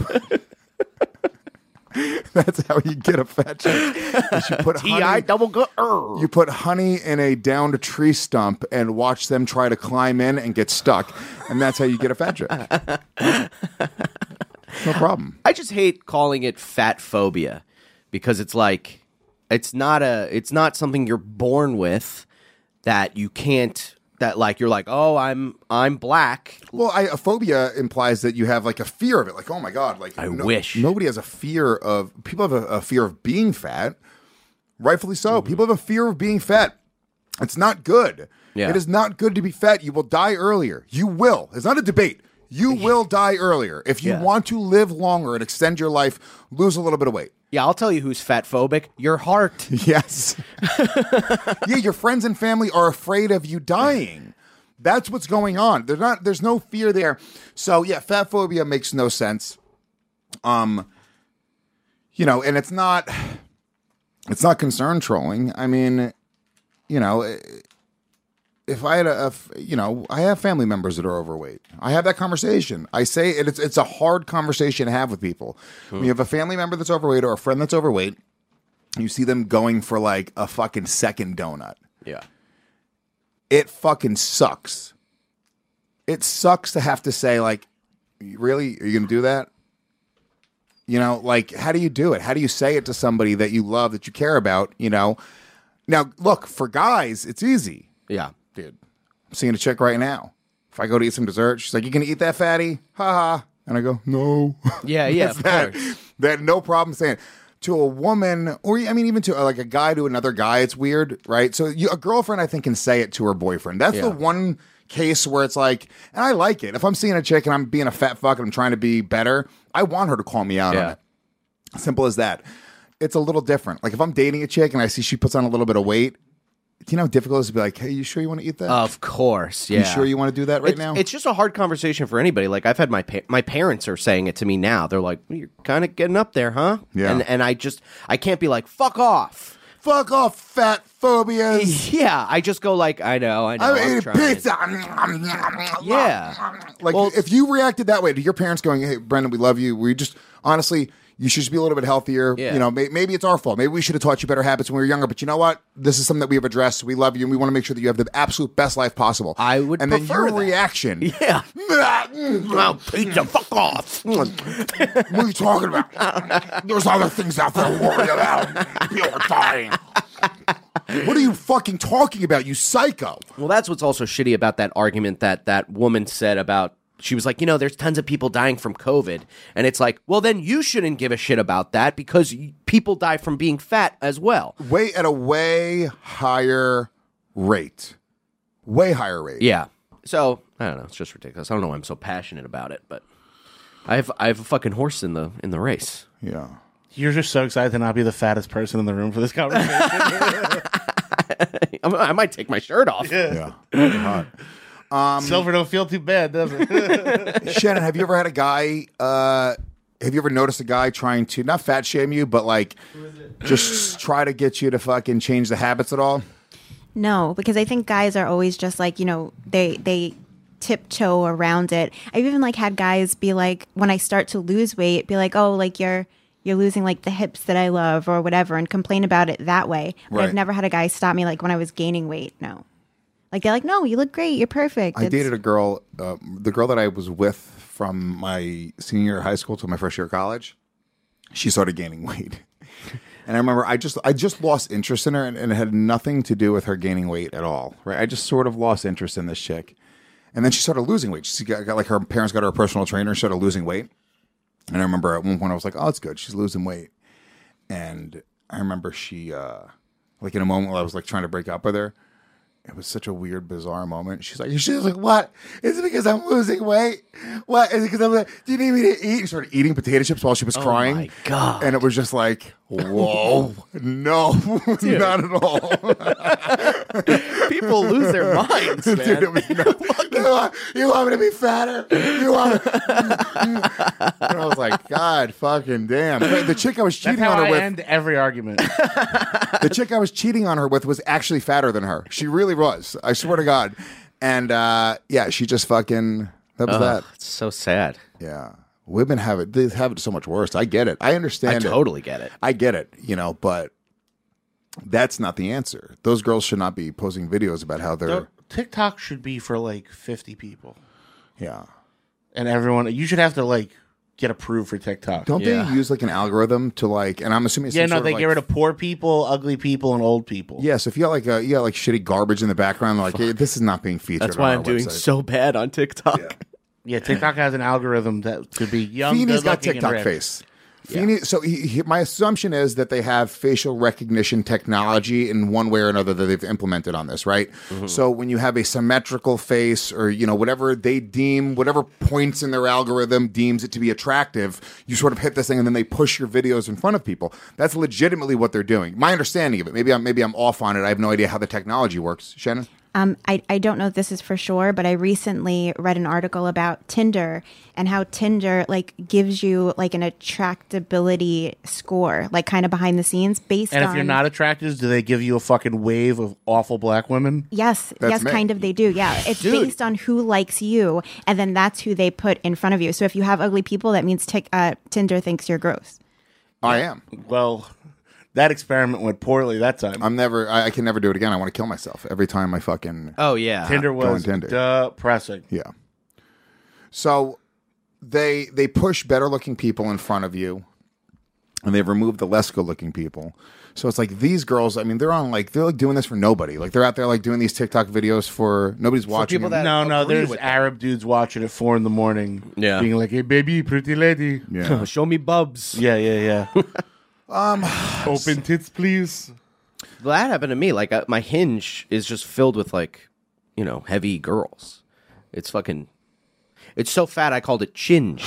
Speaker 3: That's how you get a fat chick. You put honey, you put honey in a downed tree stump and watch them try to climb in and get stuck, and that's how you get a fat chick. No problem.
Speaker 6: I just hate calling it fat phobia because it's like it's not something you're born with that you can't. That like you're like, oh, I'm black.
Speaker 3: Well, a phobia implies that you have like a fear of it. Like, oh my god, like
Speaker 6: I wish
Speaker 3: nobody has a fear of. People have a fear of being fat, rightfully so. People have a fear of being fat. It's not good.
Speaker 6: Yeah.
Speaker 3: It is not good to be fat. You will die earlier. You will. It's not a debate. You will die earlier if you want to live longer and extend your life. Lose a little bit of weight.
Speaker 6: Yeah, I'll tell you who's fat phobic. Your heart.
Speaker 3: Yes. Yeah, your friends and family are afraid of you dying. That's what's going on. There's no fear there. So yeah, fat phobia makes no sense. And it's not concern trolling. I mean, if I had I have family members that are overweight. I have that conversation. I say it's a hard conversation to have with people. When you have a family member that's overweight or a friend that's overweight, you see them going for like a fucking second donut.
Speaker 6: Yeah.
Speaker 3: It fucking sucks. It sucks to have to say like, really? Are you going to do that? Like, how do you do it? How do you say it to somebody that you love, that you care about, Now, look, for guys, it's easy.
Speaker 6: Yeah.
Speaker 3: Dude, I'm seeing a chick right now. If I go to eat some dessert, she's like, "You gonna eat that, fatty?" Ha ha. And I go, "No."
Speaker 6: Yeah, of course.
Speaker 3: That no problem saying it. To a woman, or I mean, even to like a guy to another guy, it's weird, right? So a girlfriend, I think, can say it to her boyfriend. That's the one case where it's like, and I like it. If I'm seeing a chick and I'm being a fat fuck and I'm trying to be better, I want her to call me out on it. Simple as that. It's a little different. Like if I'm dating a chick and I see she puts on a little bit of weight, do you know how difficult it is to be like, hey, you sure you want to eat that?
Speaker 6: Of course, yeah.
Speaker 3: You sure you want to do that now?
Speaker 6: It's just a hard conversation for anybody. Like I've had my parents are saying it to me now. They're like, well, you're kind of getting up there, huh?
Speaker 3: Yeah.
Speaker 6: And I can't be like, fuck off.
Speaker 3: Fuck off, fat phobias.
Speaker 6: Yeah, I just go like, I know.
Speaker 3: I'm eating pizza.
Speaker 6: Yeah.
Speaker 3: Like, if you reacted that way to your parents going, hey, Brendan, we love you. We just, honestly, you should just be a little bit healthier.
Speaker 6: Yeah.
Speaker 3: Maybe it's our fault. Maybe we should have taught you better habits when we were younger. But you know what? This is something that we have addressed. We love you, and we want to make sure that you have the absolute best life possible.
Speaker 6: I would
Speaker 3: and
Speaker 6: prefer
Speaker 3: then your reaction.
Speaker 6: Yeah.
Speaker 3: Well, pizza, fuck off. What are you talking about? There's other things out there to worry about. People are dying. What are you fucking talking about, you psycho?
Speaker 6: Well, that's what's also shitty about that argument that woman said about, she was like, there's tons of people dying from COVID. And it's like, well, then you shouldn't give a shit about that because people die from being fat as well.
Speaker 3: At a way higher rate. Way higher rate.
Speaker 6: Yeah. So, I don't know. It's just ridiculous. I don't know why I'm so passionate about it, but... I have a fucking horse in the race.
Speaker 3: Yeah.
Speaker 7: You're just so excited to not be the fattest person in the room for this conversation.
Speaker 6: I might take my shirt off.
Speaker 3: Yeah. Hot.
Speaker 7: Silver don't feel too bad, does it?
Speaker 3: Shannon, have you ever had a guy? Have you ever noticed a guy trying to not fat shame you, but like just try to get you to fucking change the habits at all?
Speaker 1: No, because I think guys are always just like, they tiptoe around it. I've even like had guys be like, when I start to lose weight, be like, oh, like you're losing like the hips that I love or whatever, and complain about it that way. But
Speaker 3: Right.
Speaker 1: I've never had a guy stop me like when I was gaining weight. No. Like they're like, no, you look great. You're perfect.
Speaker 3: I dated a girl, the girl that I was with from my senior year of high school to my first year of college. She started gaining weight. And I remember I just lost interest in her, and it had nothing to do with her gaining weight at all. Right? I just sort of lost interest in this chick. And then she started losing weight. She got like her parents got her a personal trainer and started losing weight. And I remember at one point I was like, oh, it's good. She's losing weight. And I remember she, like in a moment while I was like trying to break up with her, it was such a weird, bizarre moment. She's like, what? Is it because I'm losing weight? What? Is it because I'm like, do you need me to eat? She started eating potato chips while she was crying.
Speaker 6: Oh my God.
Speaker 3: And it was just like, whoa, no, not at all.
Speaker 6: People lose their minds, man.
Speaker 3: Dude, it was you want me to be fatter? You want and I was like, God fucking damn. The chick I was cheating
Speaker 7: That's how
Speaker 3: on her
Speaker 7: I
Speaker 3: with.
Speaker 7: end every argument.
Speaker 3: The chick I was cheating on her with was actually fatter than her. She really was. I swear to God. And yeah, she just fucking, that was that.
Speaker 6: It's so sad.
Speaker 3: Yeah. Women have it so much worse. I get it. I understand it.
Speaker 6: I totally get it.
Speaker 3: I get it, but that's not the answer. Those girls should not be posting videos about how they're...
Speaker 7: TikTok should be for like 50 people.
Speaker 3: Yeah.
Speaker 7: And everyone, you should have to like get approved for TikTok.
Speaker 3: Don't they use like an algorithm to like, and I'm assuming it's
Speaker 7: yeah,
Speaker 3: some
Speaker 7: no,
Speaker 3: sort
Speaker 7: they
Speaker 3: of, like,
Speaker 7: get rid of poor people, ugly people, and old people.
Speaker 3: Yeah, so if you got like shitty garbage in the background, like hey, this is not being featured.
Speaker 6: That's why
Speaker 3: on
Speaker 6: I'm
Speaker 3: our
Speaker 6: doing
Speaker 3: website.
Speaker 6: so bad on TikTok.
Speaker 7: Yeah, TikTok has an algorithm that could be young,
Speaker 3: Feeney's got
Speaker 7: good-looking, and
Speaker 3: TikTok
Speaker 7: rich.
Speaker 3: face. Feeney, so my assumption is that they have facial recognition technology in one way or another that they've implemented on this, right?
Speaker 6: Mm-hmm.
Speaker 3: So when you have a symmetrical face or, whatever they deem, whatever points in their algorithm deems it to be attractive, you sort of hit this thing and then they push your videos in front of people. That's legitimately what they're doing. My understanding of it. Maybe I'm off on it. I have no idea how the technology works. Shannon?
Speaker 1: I don't know if this is for sure, but I recently read an article about Tinder and how Tinder like gives you like an attractability score, like kind of behind the scenes based on.
Speaker 7: And if you're not attracted, do they give you a fucking wave of awful black women?
Speaker 1: Yes,
Speaker 3: That's me.
Speaker 1: kind of they do. Yeah, it's based on who likes you, and then that's who they put in front of you. So if you have ugly people, that means Tinder thinks you're gross.
Speaker 3: I am.
Speaker 7: Well, that experiment went poorly that time.
Speaker 3: I can never do it again. I want to kill myself every time I fucking...
Speaker 6: Oh, yeah.
Speaker 7: Tinder
Speaker 3: go on
Speaker 7: was
Speaker 3: Tinder.
Speaker 7: depressing.
Speaker 3: Yeah. So they push better looking people in front of you, and they've removed the less good looking people. So it's like these girls, I mean, they're like doing this for nobody. Like they're out there like doing these TikTok videos for nobody's watching.
Speaker 6: people
Speaker 3: them.
Speaker 6: that-
Speaker 7: No,
Speaker 6: agree
Speaker 7: there's
Speaker 6: with
Speaker 7: Arab dudes watching at 4 a.m.
Speaker 6: Yeah.
Speaker 7: being like, "Hey, baby, pretty lady."
Speaker 3: Yeah.
Speaker 6: Show me bubs.
Speaker 7: Yeah. Open tits, please.
Speaker 6: Well, that happened to me. Like my Hinge is just filled with like, heavy girls. It's fucking. It's so fat. I called it Chinge.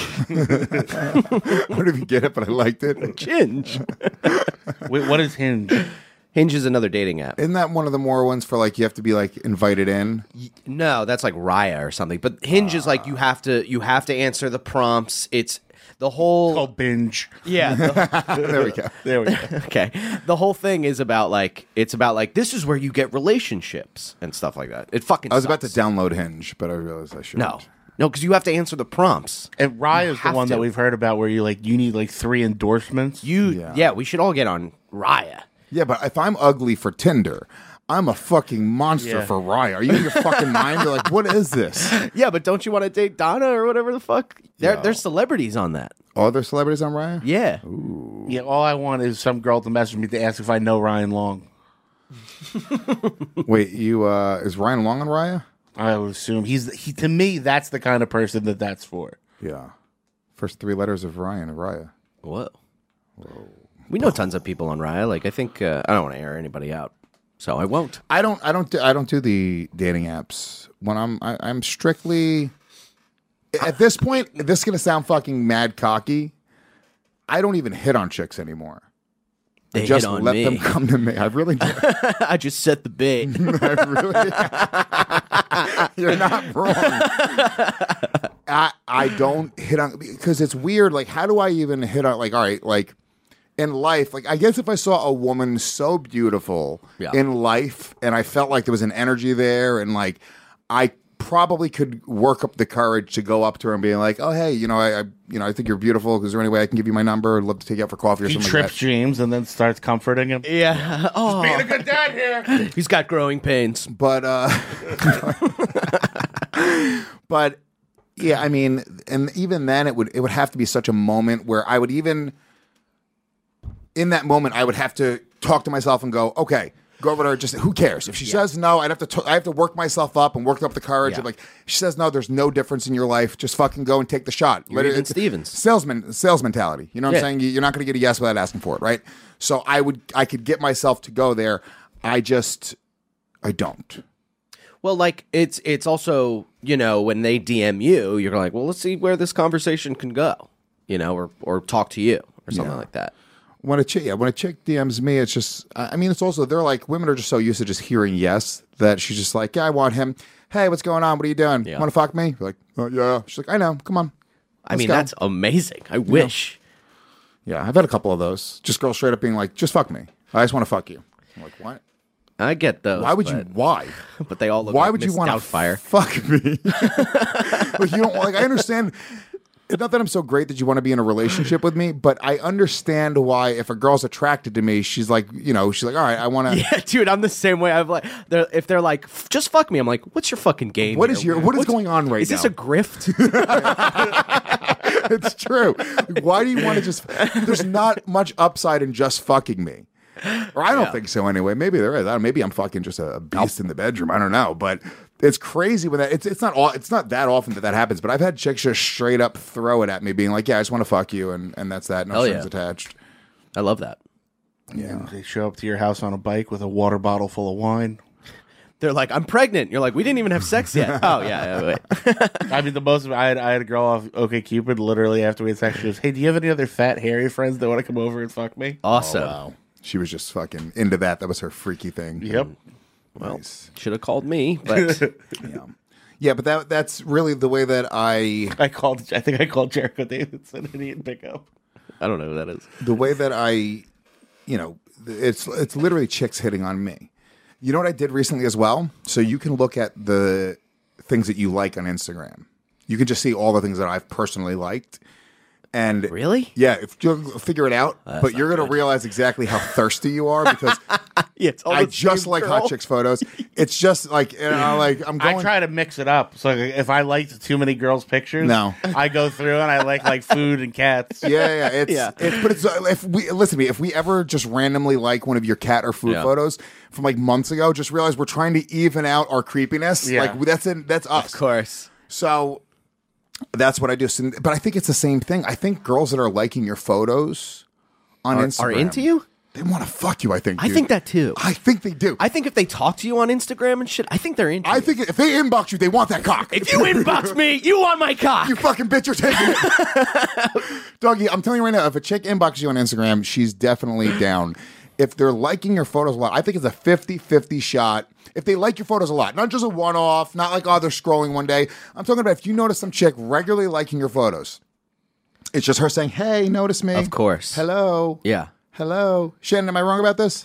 Speaker 3: I don't even get it, but I liked it.
Speaker 6: Chinge.
Speaker 7: Wait, what is Hinge?
Speaker 6: Hinge is another dating app.
Speaker 3: Isn't that one of the more ones for like you have to be like invited in?
Speaker 6: No, that's like Raya or something. But Hinge is like you have to answer the prompts. It's the whole
Speaker 7: Called binge.
Speaker 6: yeah.
Speaker 3: There we go.
Speaker 7: There we go.
Speaker 6: Okay. The whole thing is about like this is where you get relationships and stuff like that. It fucking.
Speaker 3: I was about to
Speaker 6: sucks.
Speaker 3: download Hinge, but I realized I shouldn't.
Speaker 6: No, because you have to answer the prompts.
Speaker 7: And Rye is the
Speaker 6: have
Speaker 7: one
Speaker 6: to.
Speaker 7: that we've heard about where you need like 3 endorsements.
Speaker 6: Yeah, we should all get on Raya.
Speaker 3: Yeah, but if I'm ugly for Tinder, I'm a fucking monster
Speaker 7: Yeah.
Speaker 3: for Raya. Are you in your fucking mind? You're like, what is this?
Speaker 6: Yeah, but don't you want to date Donna or whatever the fuck? There's celebrities on that.
Speaker 3: Are there celebrities on Raya?
Speaker 6: Yeah.
Speaker 7: Yeah, all I want is some girl to message me to ask if I know Ryan Long.
Speaker 3: Wait, is Ryan Long on Raya?
Speaker 7: I would assume he to me that's the kind of person that's for.
Speaker 3: Yeah. First 3 letters of Raya.
Speaker 6: Whoa. We know tons of people on Raya. Like I think I don't want to air anybody out, so I won't.
Speaker 3: I don't do the dating apps when I'm strictly at this point, this is going to sound fucking mad cocky. I don't even hit on chicks anymore.
Speaker 6: They
Speaker 3: I just
Speaker 6: hit on
Speaker 3: let
Speaker 6: me.
Speaker 3: them come to me. I really do.
Speaker 6: I just set the bait.
Speaker 3: You're not wrong. I don't hit on, because it's weird. Like, how do I even hit on, like, all right, like, in life, like, I guess if I saw a woman so beautiful in life and I felt like there was an energy there, and like, I probably could work up the courage to go up to her and be like, oh, hey, I think you're beautiful. Is there any way I can give you my number? I'd love to take you out for coffee or
Speaker 7: He
Speaker 3: something
Speaker 7: trips
Speaker 3: like that.
Speaker 7: James and then starts comforting him.
Speaker 6: Yeah. Oh,
Speaker 7: being a good dad here.
Speaker 6: He's got growing pains.
Speaker 3: But but yeah, I mean, and even then it would have to be such a moment where I would even, in that moment, I would have to talk to myself and go, okay, go over to her. Just who cares if she says no? I have to work myself up and work up the courage. Of like, she says no, there's no difference in your life. Just fucking go and take the shot.
Speaker 6: You're even Stevens.
Speaker 3: Sales mentality. You know what I'm saying? You're not going to get a yes without asking for it, right? So I could get myself to go there. I don't.
Speaker 6: Well, like it's also, when they DM you, you're like, well, let's see where this conversation can go, or talk to you or something like that.
Speaker 3: When a chick DMs me, it's just, I mean, it's also, they're like, women are just so used to just hearing yes that she's just like, yeah, I want him. Hey, what's going on? What are you doing?
Speaker 6: Yeah.
Speaker 3: Want to fuck me? You're like, oh, yeah. She's like, I know. Come on.
Speaker 6: I mean, that's amazing. I wish.
Speaker 3: Yeah, I've had a couple of those. Just girls straight up being like, just fuck me. I just want to fuck you. I'm like, what?
Speaker 6: I get those.
Speaker 3: Why would you? Why?
Speaker 6: But they all look.
Speaker 3: Why
Speaker 6: like
Speaker 3: would you
Speaker 6: Miss
Speaker 3: want to
Speaker 6: Doubtfire.
Speaker 3: fuck me? Like, you don't like. I understand. It's not that I'm so great that you want to be in a relationship with me, but I understand why if a girl's attracted to me, she's like, all right, I want to.
Speaker 6: Yeah, dude, I'm the same way. I'm like, if they're like, just fuck me, I'm like, what's your fucking game?
Speaker 3: What is going on right now?
Speaker 6: Is this a grift?
Speaker 3: It's true. Like, why do you want to just? There's not much upside in just fucking me. Or I don't think so anyway. Maybe there is. Maybe I'm fucking just a beast in the bedroom. I don't know. But it's crazy when that it's not that often that happens. But I've had chicks just straight up throw it at me, being like, "Yeah, I just want to fuck you," and that's that. No strings attached.
Speaker 6: I love that.
Speaker 7: Yeah, they show up to your house on a bike with a water bottle full of wine.
Speaker 6: They're like, I'm pregnant. You're like, we didn't even have sex yet. Oh yeah. Wait.
Speaker 7: I mean, I had a girl off OkCupid literally after we had sex. She goes, "Hey, do you have any other fat hairy friends that want to come over and fuck me?"
Speaker 6: Awesome.
Speaker 3: Oh, wow. She was just fucking into that. That was her freaky thing.
Speaker 7: Yep.
Speaker 6: Well,
Speaker 3: nice.
Speaker 6: Should have called me, but
Speaker 3: yeah, but that's really the way that I
Speaker 7: think I called Jericho Davidson and he didn't pick up.
Speaker 6: I don't know who that is.
Speaker 3: The way that I, it's literally chicks hitting on me. You know what I did recently as well? So you can look at the things that you like on Instagram. You can just see all the things that I've personally liked. And
Speaker 6: really?
Speaker 3: Yeah, if you'll figure it out, but you're going to realize exactly how thirsty you are because I just like hot chicks photos. It's just like, I'm going.
Speaker 7: I try to mix it up. So if I liked too many girls' pictures, I go through and I like food and cats.
Speaker 3: Yeah. But if we listen to me, if we ever just randomly like one of your cat or food photos from like months ago, just realize we're trying to even out our creepiness.
Speaker 7: Yeah.
Speaker 3: Like that's us,
Speaker 6: of course.
Speaker 3: So that's what I do. But I think it's the same thing. I think girls that are liking your photos on Instagram
Speaker 6: are into you.
Speaker 3: They want to fuck you, I think.
Speaker 6: I think that too.
Speaker 3: I think they do.
Speaker 6: I think if they talk to you on Instagram and shit, I think they're into you.
Speaker 3: I think if they inbox you, they want that cock.
Speaker 6: If you inbox me, you want my cock.
Speaker 3: You fucking bitch, you're taking it. Doggy, I'm telling you right now, if a chick inboxes you on Instagram, she's definitely down. If they're liking your photos a lot, I think it's a 50-50 shot. If they like your photos a lot, not just a one-off, not like, they're scrolling one day. I'm talking about if you notice some chick regularly liking your photos, it's just her saying, hey, notice me.
Speaker 6: Of course.
Speaker 3: Hello.
Speaker 6: Yeah.
Speaker 3: Hello. Shannon, am I wrong about this?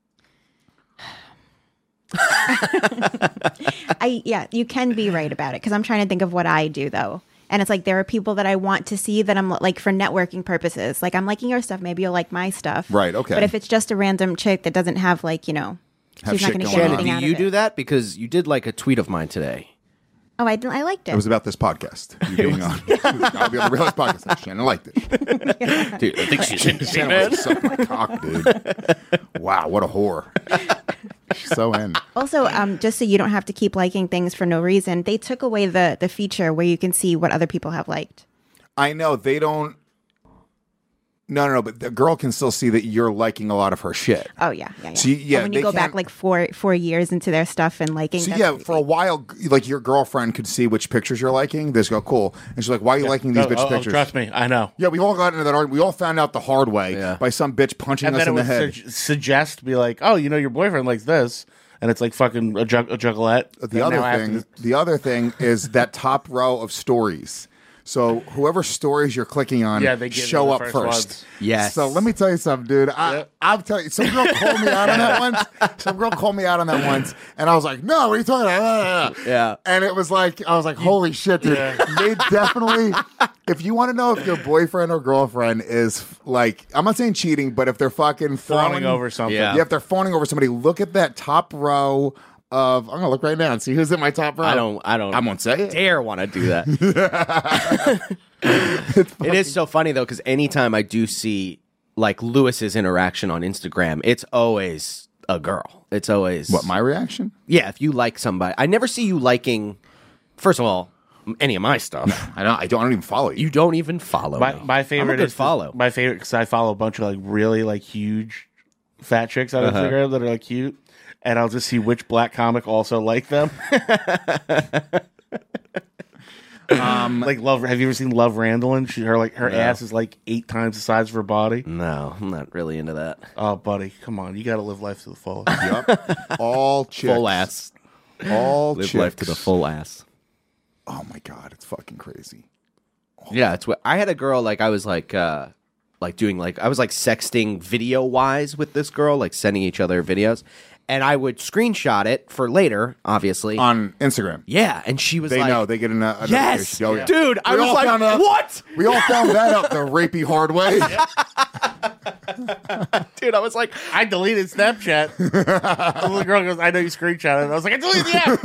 Speaker 1: You can be right about it because I'm trying to think of what I do though. And it's like there are people that I want to see that I'm like for networking purposes. Like I'm liking your stuff, maybe you'll like my stuff.
Speaker 3: Right, okay.
Speaker 1: But if it's just a random chick that doesn't have like, she's not going to get anything out of it.
Speaker 6: Do you do that? Because you did like a tweet of mine today.
Speaker 1: Oh, I liked it.
Speaker 3: It was about this podcast. You being on. I'll be on the Real Life podcast. Shannon liked it.
Speaker 6: Dude, I think she's into me,
Speaker 3: Shannon
Speaker 6: man.
Speaker 3: likes to suck my cock, dude. Wow, what a whore. She's so in.
Speaker 1: Also, just so you don't have to keep liking things for no reason, they took away the feature where you can see what other people have liked.
Speaker 3: I know they don't. No, but the girl can still see that you're liking a lot of her shit.
Speaker 1: Oh yeah.
Speaker 3: So yeah,
Speaker 1: And when you
Speaker 3: they
Speaker 1: go back
Speaker 3: can't-
Speaker 1: like four years into their stuff and liking.
Speaker 3: So
Speaker 1: that's
Speaker 3: yeah, for a while, like your girlfriend could see which pictures you're liking. They just go, cool, and she's like, "Why are you liking these bitch pictures?"
Speaker 7: Trust me, I know.
Speaker 3: Yeah, we all got into that argument. We all found out the hard way by some bitch punching
Speaker 7: And
Speaker 3: us
Speaker 7: then
Speaker 3: in
Speaker 7: it
Speaker 3: the
Speaker 7: would
Speaker 3: head.
Speaker 7: suggest, be like, oh, your boyfriend likes this, and it's like fucking a juggalette.
Speaker 3: The other thing is that top row of stories. So whoever stories you're clicking on
Speaker 7: they get
Speaker 3: show
Speaker 7: the
Speaker 3: up
Speaker 7: first
Speaker 3: first.
Speaker 7: ones.
Speaker 6: Yes.
Speaker 3: So let me tell you something, dude. I'll tell you. Some girl called me out on that once. And I was like, no, what are you talking about?
Speaker 6: Yeah.
Speaker 3: And it was like, I was like, holy shit, dude. They definitely, if you want to know if your boyfriend or girlfriend is like, I'm not saying cheating, but if they're fucking
Speaker 7: Fawning over something.
Speaker 3: Yeah, if they're fawning over somebody, look at that top row of, I'm gonna look right now and see who's in my top row.
Speaker 6: I won't
Speaker 3: say it.
Speaker 6: Dare want to do that. It is so funny though, because anytime I do see like Lewis's interaction on Instagram, it's always a girl. It's always
Speaker 3: What, my reaction?
Speaker 6: Yeah, if you like somebody, I never see you liking. First of all, any of my stuff.
Speaker 3: I don't even follow you.
Speaker 6: You don't even follow me.
Speaker 7: My favorite
Speaker 6: I'm a good
Speaker 7: is
Speaker 6: follow.
Speaker 7: My favorite because I follow a bunch of like really like huge fat chicks on Instagram that are like cute, and I'll just see which black comic also like them. Like Love. Have you ever seen Love Randallin? Her ass is like 8 times the size of her body.
Speaker 6: No, I'm not really into that.
Speaker 7: Oh, buddy, come on, you got to live life to the fullest.
Speaker 3: Yep. All chicks.
Speaker 6: Full ass.
Speaker 3: All
Speaker 6: Live
Speaker 3: chicks.
Speaker 6: life to the full ass.
Speaker 3: Oh my god, it's fucking crazy.
Speaker 6: Yeah, it's what I had a girl like I was like doing like I was like sexting video wise with this girl, like sending each other videos, and I would screenshot it for later, obviously
Speaker 3: on Instagram.
Speaker 6: Yeah, and she was
Speaker 3: They
Speaker 6: like,
Speaker 3: know they get a
Speaker 6: yes,
Speaker 3: notification. Oh, yeah.
Speaker 6: dude. I
Speaker 3: We
Speaker 6: was
Speaker 3: all
Speaker 6: like,
Speaker 3: found out-
Speaker 6: what?
Speaker 3: We all found that out the rapey hard way.
Speaker 6: Dude, I was like,
Speaker 7: I deleted Snapchat. The little girl goes, I know you screenshot it. I was like, I deleted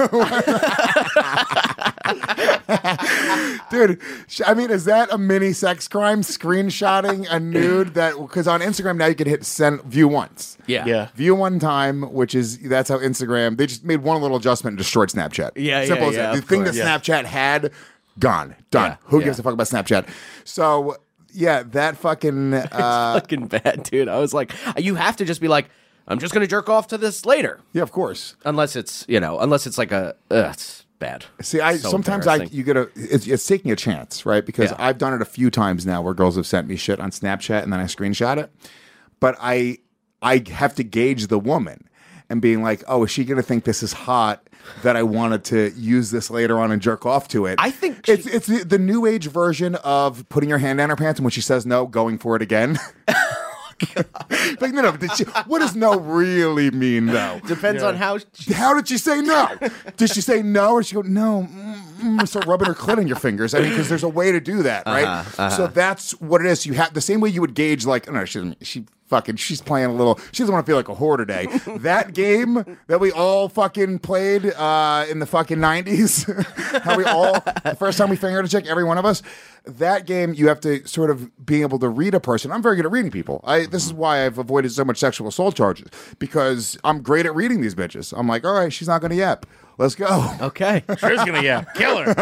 Speaker 7: the app.
Speaker 3: Dude, I mean, is that a mini sex crime? Screenshotting a nude that, because on Instagram now you can hit send view once.
Speaker 6: Yeah.
Speaker 3: View one time, that's how Instagram, they just made one little adjustment and destroyed Snapchat.
Speaker 6: Yeah,
Speaker 3: Simple as
Speaker 6: yeah,
Speaker 3: that.
Speaker 6: of
Speaker 3: The thing
Speaker 6: course.
Speaker 3: that Snapchat had, gone. Done.
Speaker 6: Yeah,
Speaker 3: Who
Speaker 6: yeah.
Speaker 3: gives a fuck about Snapchat? So, yeah, that fucking.
Speaker 6: Fucking bad, dude. I was like, you have to just be like, I'm just gonna jerk off to this later.
Speaker 3: Yeah, of course.
Speaker 6: Unless it's like a it's bad.
Speaker 3: See,
Speaker 6: So
Speaker 3: sometimes
Speaker 6: embarrassing.
Speaker 3: you get it's taking a chance, right? Because
Speaker 6: Yeah.
Speaker 3: I've done it a few times now where girls have sent me shit on Snapchat and then I screenshot it. But I have to gauge the woman and being like, oh, is she going to think this is hot that I wanted to use this later on and jerk off to it?
Speaker 6: I think
Speaker 3: it's the new age version of putting your hand down her pants and when she says no, going for it again. Like, no, what does no really mean, though?
Speaker 6: Depends on how.
Speaker 3: How did she say no? Did she say no, or she go no? Start rubbing her clit on your fingers. I mean, because there's a way to do that, right? So that's what it is. You have the same way you would gauge, like, no, she's playing a little. She doesn't want to feel like a whore today. That game that we all fucking played in the fucking 90s, how we all the first time we fingered a chick, every one of us. That game, you have to sort of be able to read a person. I'm very good at reading people. This is why I've avoided so much sexual assault charges, because I'm great at reading these bitches. I'm like, all right, she's not going to yap. Let's go.
Speaker 6: Okay.
Speaker 7: She's gonna yap. Kill her.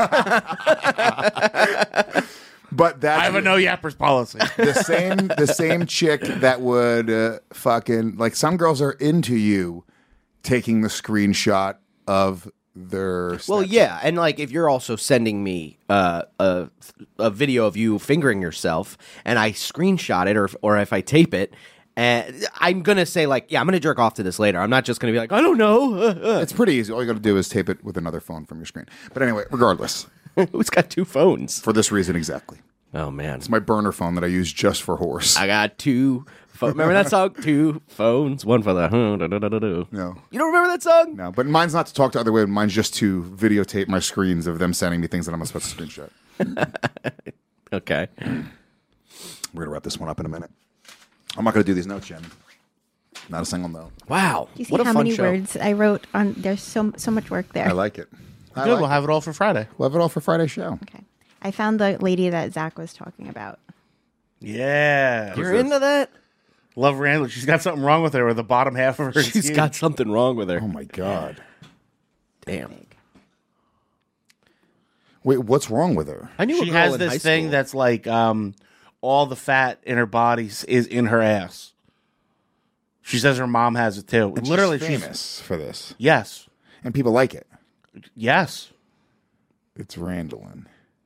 Speaker 3: But that's
Speaker 7: I have a no yappers policy.
Speaker 3: the same chick that would fucking, like, some girls are into you taking the screenshot of their
Speaker 6: Well,
Speaker 3: Snapchat.
Speaker 6: yeah, and like if you're also sending me a video of you fingering yourself, and I screenshot it, or if I tape it, and I'm gonna say like, yeah, I'm gonna jerk off to this later. I'm not just gonna be like, I don't know.
Speaker 3: It's pretty easy. All you got to do is tape it with another phone from your screen. But anyway, regardless.
Speaker 6: Who's got 2 phones?
Speaker 3: For this reason exactly.
Speaker 6: Oh, man.
Speaker 3: It's my burner phone that I use just for horse.
Speaker 6: I got 2 remember that song? 2 phones, one for the
Speaker 3: No.
Speaker 6: You don't remember that song?
Speaker 3: No, but mine's not to talk to other women. Mine's just to videotape my screens of them sending me things that I'm not supposed to screenshot.
Speaker 6: Okay.
Speaker 3: We're going to wrap this one up in a minute. I'm not going to do these notes, Jen. Not a single note.
Speaker 6: Wow.
Speaker 1: Do you see how many words I wrote on? There's so much work there.
Speaker 3: I like it.
Speaker 7: Good, we'll have it all for Friday.
Speaker 3: We'll have it all for Friday's show.
Speaker 1: Okay. I found the lady that Zach was talking about.
Speaker 7: Yeah.
Speaker 6: You're into that?
Speaker 7: Love Randall. She's got something wrong with her, or the bottom half of her.
Speaker 6: She's got something wrong with her.
Speaker 3: Oh, my God.
Speaker 6: Damn.
Speaker 3: Wait, what's wrong with her?
Speaker 6: I knew a
Speaker 7: She
Speaker 6: girl
Speaker 7: has
Speaker 6: in
Speaker 7: this
Speaker 6: high
Speaker 7: thing
Speaker 6: school.
Speaker 7: that's like all the fat in her body is in her ass. She says her mom has it too.
Speaker 3: And
Speaker 7: Literally,
Speaker 3: she's famous for this.
Speaker 7: Yes.
Speaker 3: And people like it.
Speaker 7: Yes.
Speaker 3: It's Randallin.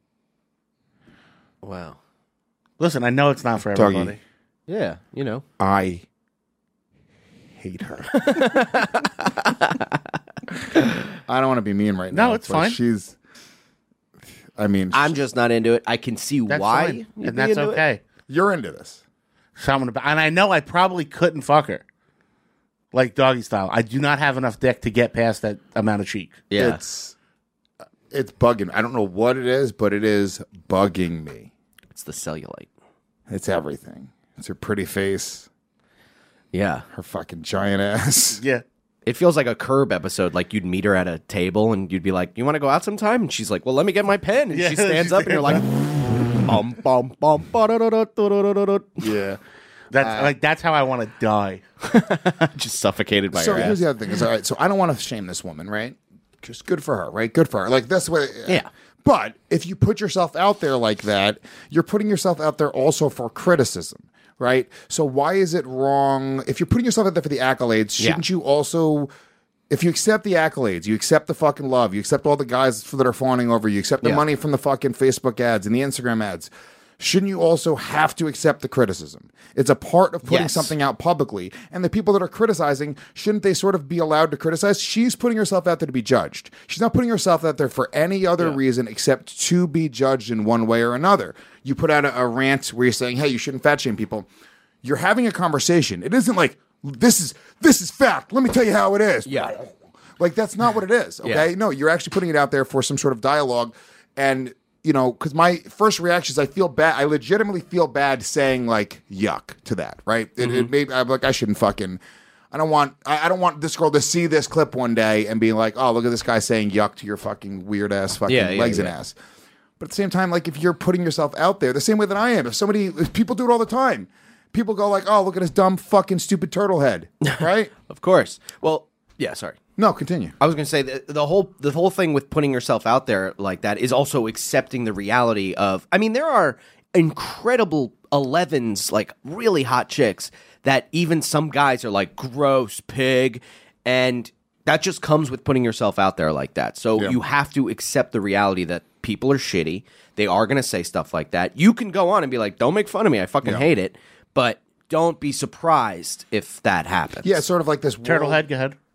Speaker 6: Wow.
Speaker 7: Listen, I know it's not for
Speaker 3: Doggy.
Speaker 7: everybody.
Speaker 6: Yeah, you know.
Speaker 3: I hate her. I don't want to be mean right now.
Speaker 7: No, it's
Speaker 3: but
Speaker 7: fine.
Speaker 3: She's. I mean,
Speaker 6: I'm just not into it. I can see
Speaker 7: That's
Speaker 6: why.
Speaker 7: fine.
Speaker 6: you'd
Speaker 7: And
Speaker 6: be
Speaker 7: that's
Speaker 6: into it.
Speaker 7: okay.
Speaker 3: You're into this.
Speaker 7: And I know I probably couldn't fuck her. Like doggy style. I do not have enough dick to get past that amount of cheek.
Speaker 6: Yeah.
Speaker 3: It's bugging. I don't know what it is, but it is bugging me.
Speaker 6: It's the cellulite.
Speaker 3: It's everything. It's her pretty face.
Speaker 6: Yeah.
Speaker 3: Her fucking giant ass.
Speaker 7: Yeah.
Speaker 6: It feels like a Curb episode. Like you'd meet her at a table and you'd be like, "You want to go out sometime?" And she's like, "Well, let me get my pen." And she stands up and you're like, "Bum bum bum."
Speaker 3: Yeah.
Speaker 7: That's how I want to die.
Speaker 6: Just suffocated by
Speaker 3: So
Speaker 6: her
Speaker 3: here's
Speaker 6: ass.
Speaker 3: the other thing. Is all right. So I don't want to shame this woman, right? Just good for her, right? Good for her. Like that's what.
Speaker 6: Yeah.
Speaker 3: But if you put yourself out there like that, you're putting yourself out there also for criticism, right? So why is it wrong if you're putting yourself out there for the accolades? Shouldn't you also, if you accept the accolades, you accept the fucking love, you accept all the guys that are fawning over you, accept the money from the fucking Facebook ads and the Instagram ads, shouldn't you also have to accept the criticism? It's a part of putting something out publicly. And the people that are criticizing, shouldn't they sort of be allowed to criticize? She's putting herself out there to be judged. She's not putting herself out there for any other reason except to be judged in one way or another. You put out a rant where you're saying, hey, you shouldn't fat shame people. You're having a conversation. It isn't like, this is fact. Let me tell you how it is.
Speaker 6: Yeah.
Speaker 3: Like, that's not what it is, okay?
Speaker 6: Yeah.
Speaker 3: No, you're actually putting it out there for some sort of dialogue. And you know, because my first reaction is I feel bad. I legitimately feel bad saying like yuck to that, right? It made I'm like I shouldn't fucking. I don't want this girl to see this clip one day and be like, oh, look at this guy saying yuck to your fucking weird ass fucking legs and ass. But at the same time, like if you're putting yourself out there, the same way that I am. If people do it all the time. People go like, oh, look at his dumb fucking stupid turtle head, right?
Speaker 6: Of course. Well, yeah. Sorry.
Speaker 3: No, continue.
Speaker 6: I was going to say the whole thing with putting yourself out there like that is also accepting the reality of. I mean, there are incredible 11s, like really hot chicks that even some guys are like gross pig, and that just comes with putting yourself out there like that. So you have to accept the reality that people are shitty. They are going to say stuff like that. You can go on and be like, "Don't make fun of me. I fucking hate it," but don't be surprised if that happens.
Speaker 3: Yeah, it's sort of like this
Speaker 7: Turtle head, go ahead.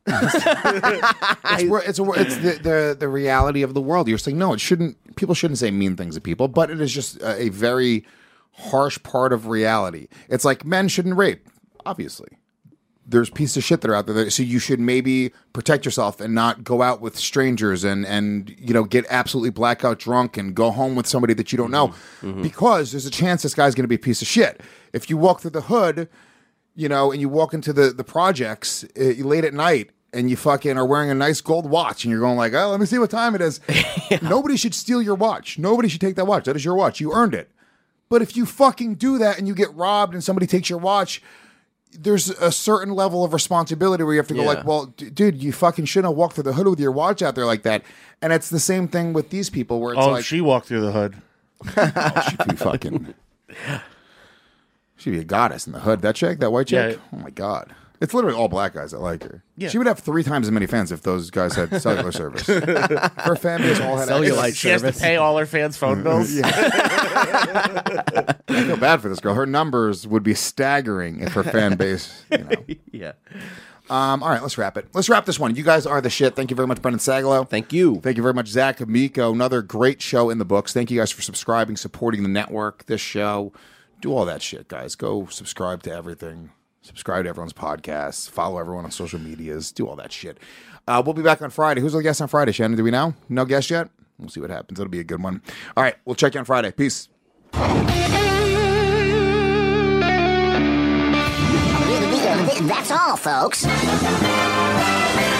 Speaker 3: It's the reality of the world. You're saying no, it shouldn't. People shouldn't say mean things to people, but it is just a very harsh part of reality. It's like men shouldn't rape. Obviously, there's pieces of shit that are out there. So you should maybe protect yourself and not go out with strangers and you know get absolutely blackout drunk and go home with somebody that you don't know because there's a chance this guy's going to be a piece of shit. If you walk through the hood, you know, and you walk into the projects late at night. And you fucking are wearing a nice gold watch and you're going like, oh, let me see what time it is. Nobody should steal your watch. Nobody should take that watch. That is your watch. You earned it. But if you fucking do that and you get robbed and somebody takes your watch, there's a certain level of responsibility where you have to go like, well, dude, you fucking shouldn't have walked through the hood with your watch out there like that. And it's the same thing with these people where it's like.
Speaker 7: She walked through the hood.
Speaker 3: She'd be fucking. She'd be a goddess in the hood. That chick, that white chick?
Speaker 7: Yeah.
Speaker 3: Oh my God. It's literally all black guys that like her.
Speaker 7: Yeah.
Speaker 3: She would have 3 times as many fans if those guys had cellular service. Her fan base all had
Speaker 6: Cellulite
Speaker 7: She has to pay all her fans' phone bills.
Speaker 3: I feel bad for this girl. Her numbers would be staggering if her fan base, you know.
Speaker 6: Yeah.
Speaker 3: All right, let's wrap it. Let's wrap this one. You guys are the shit. Thank you very much, Brendan Sagalow.
Speaker 6: Thank you.
Speaker 3: Thank you very much, Zach Amico. Another great show in the books. Thank you guys for subscribing, supporting the network, this show. Do all that shit, guys. Go subscribe to everything. Subscribe to everyone's podcasts. Follow everyone on social medias. Do all that shit. We'll be back on Friday. Who's the guest on Friday, Shannon? Do we know? No guest yet? We'll see what happens. It'll be a good one. All right. We'll check you on Friday. Peace.
Speaker 14: That's all, folks.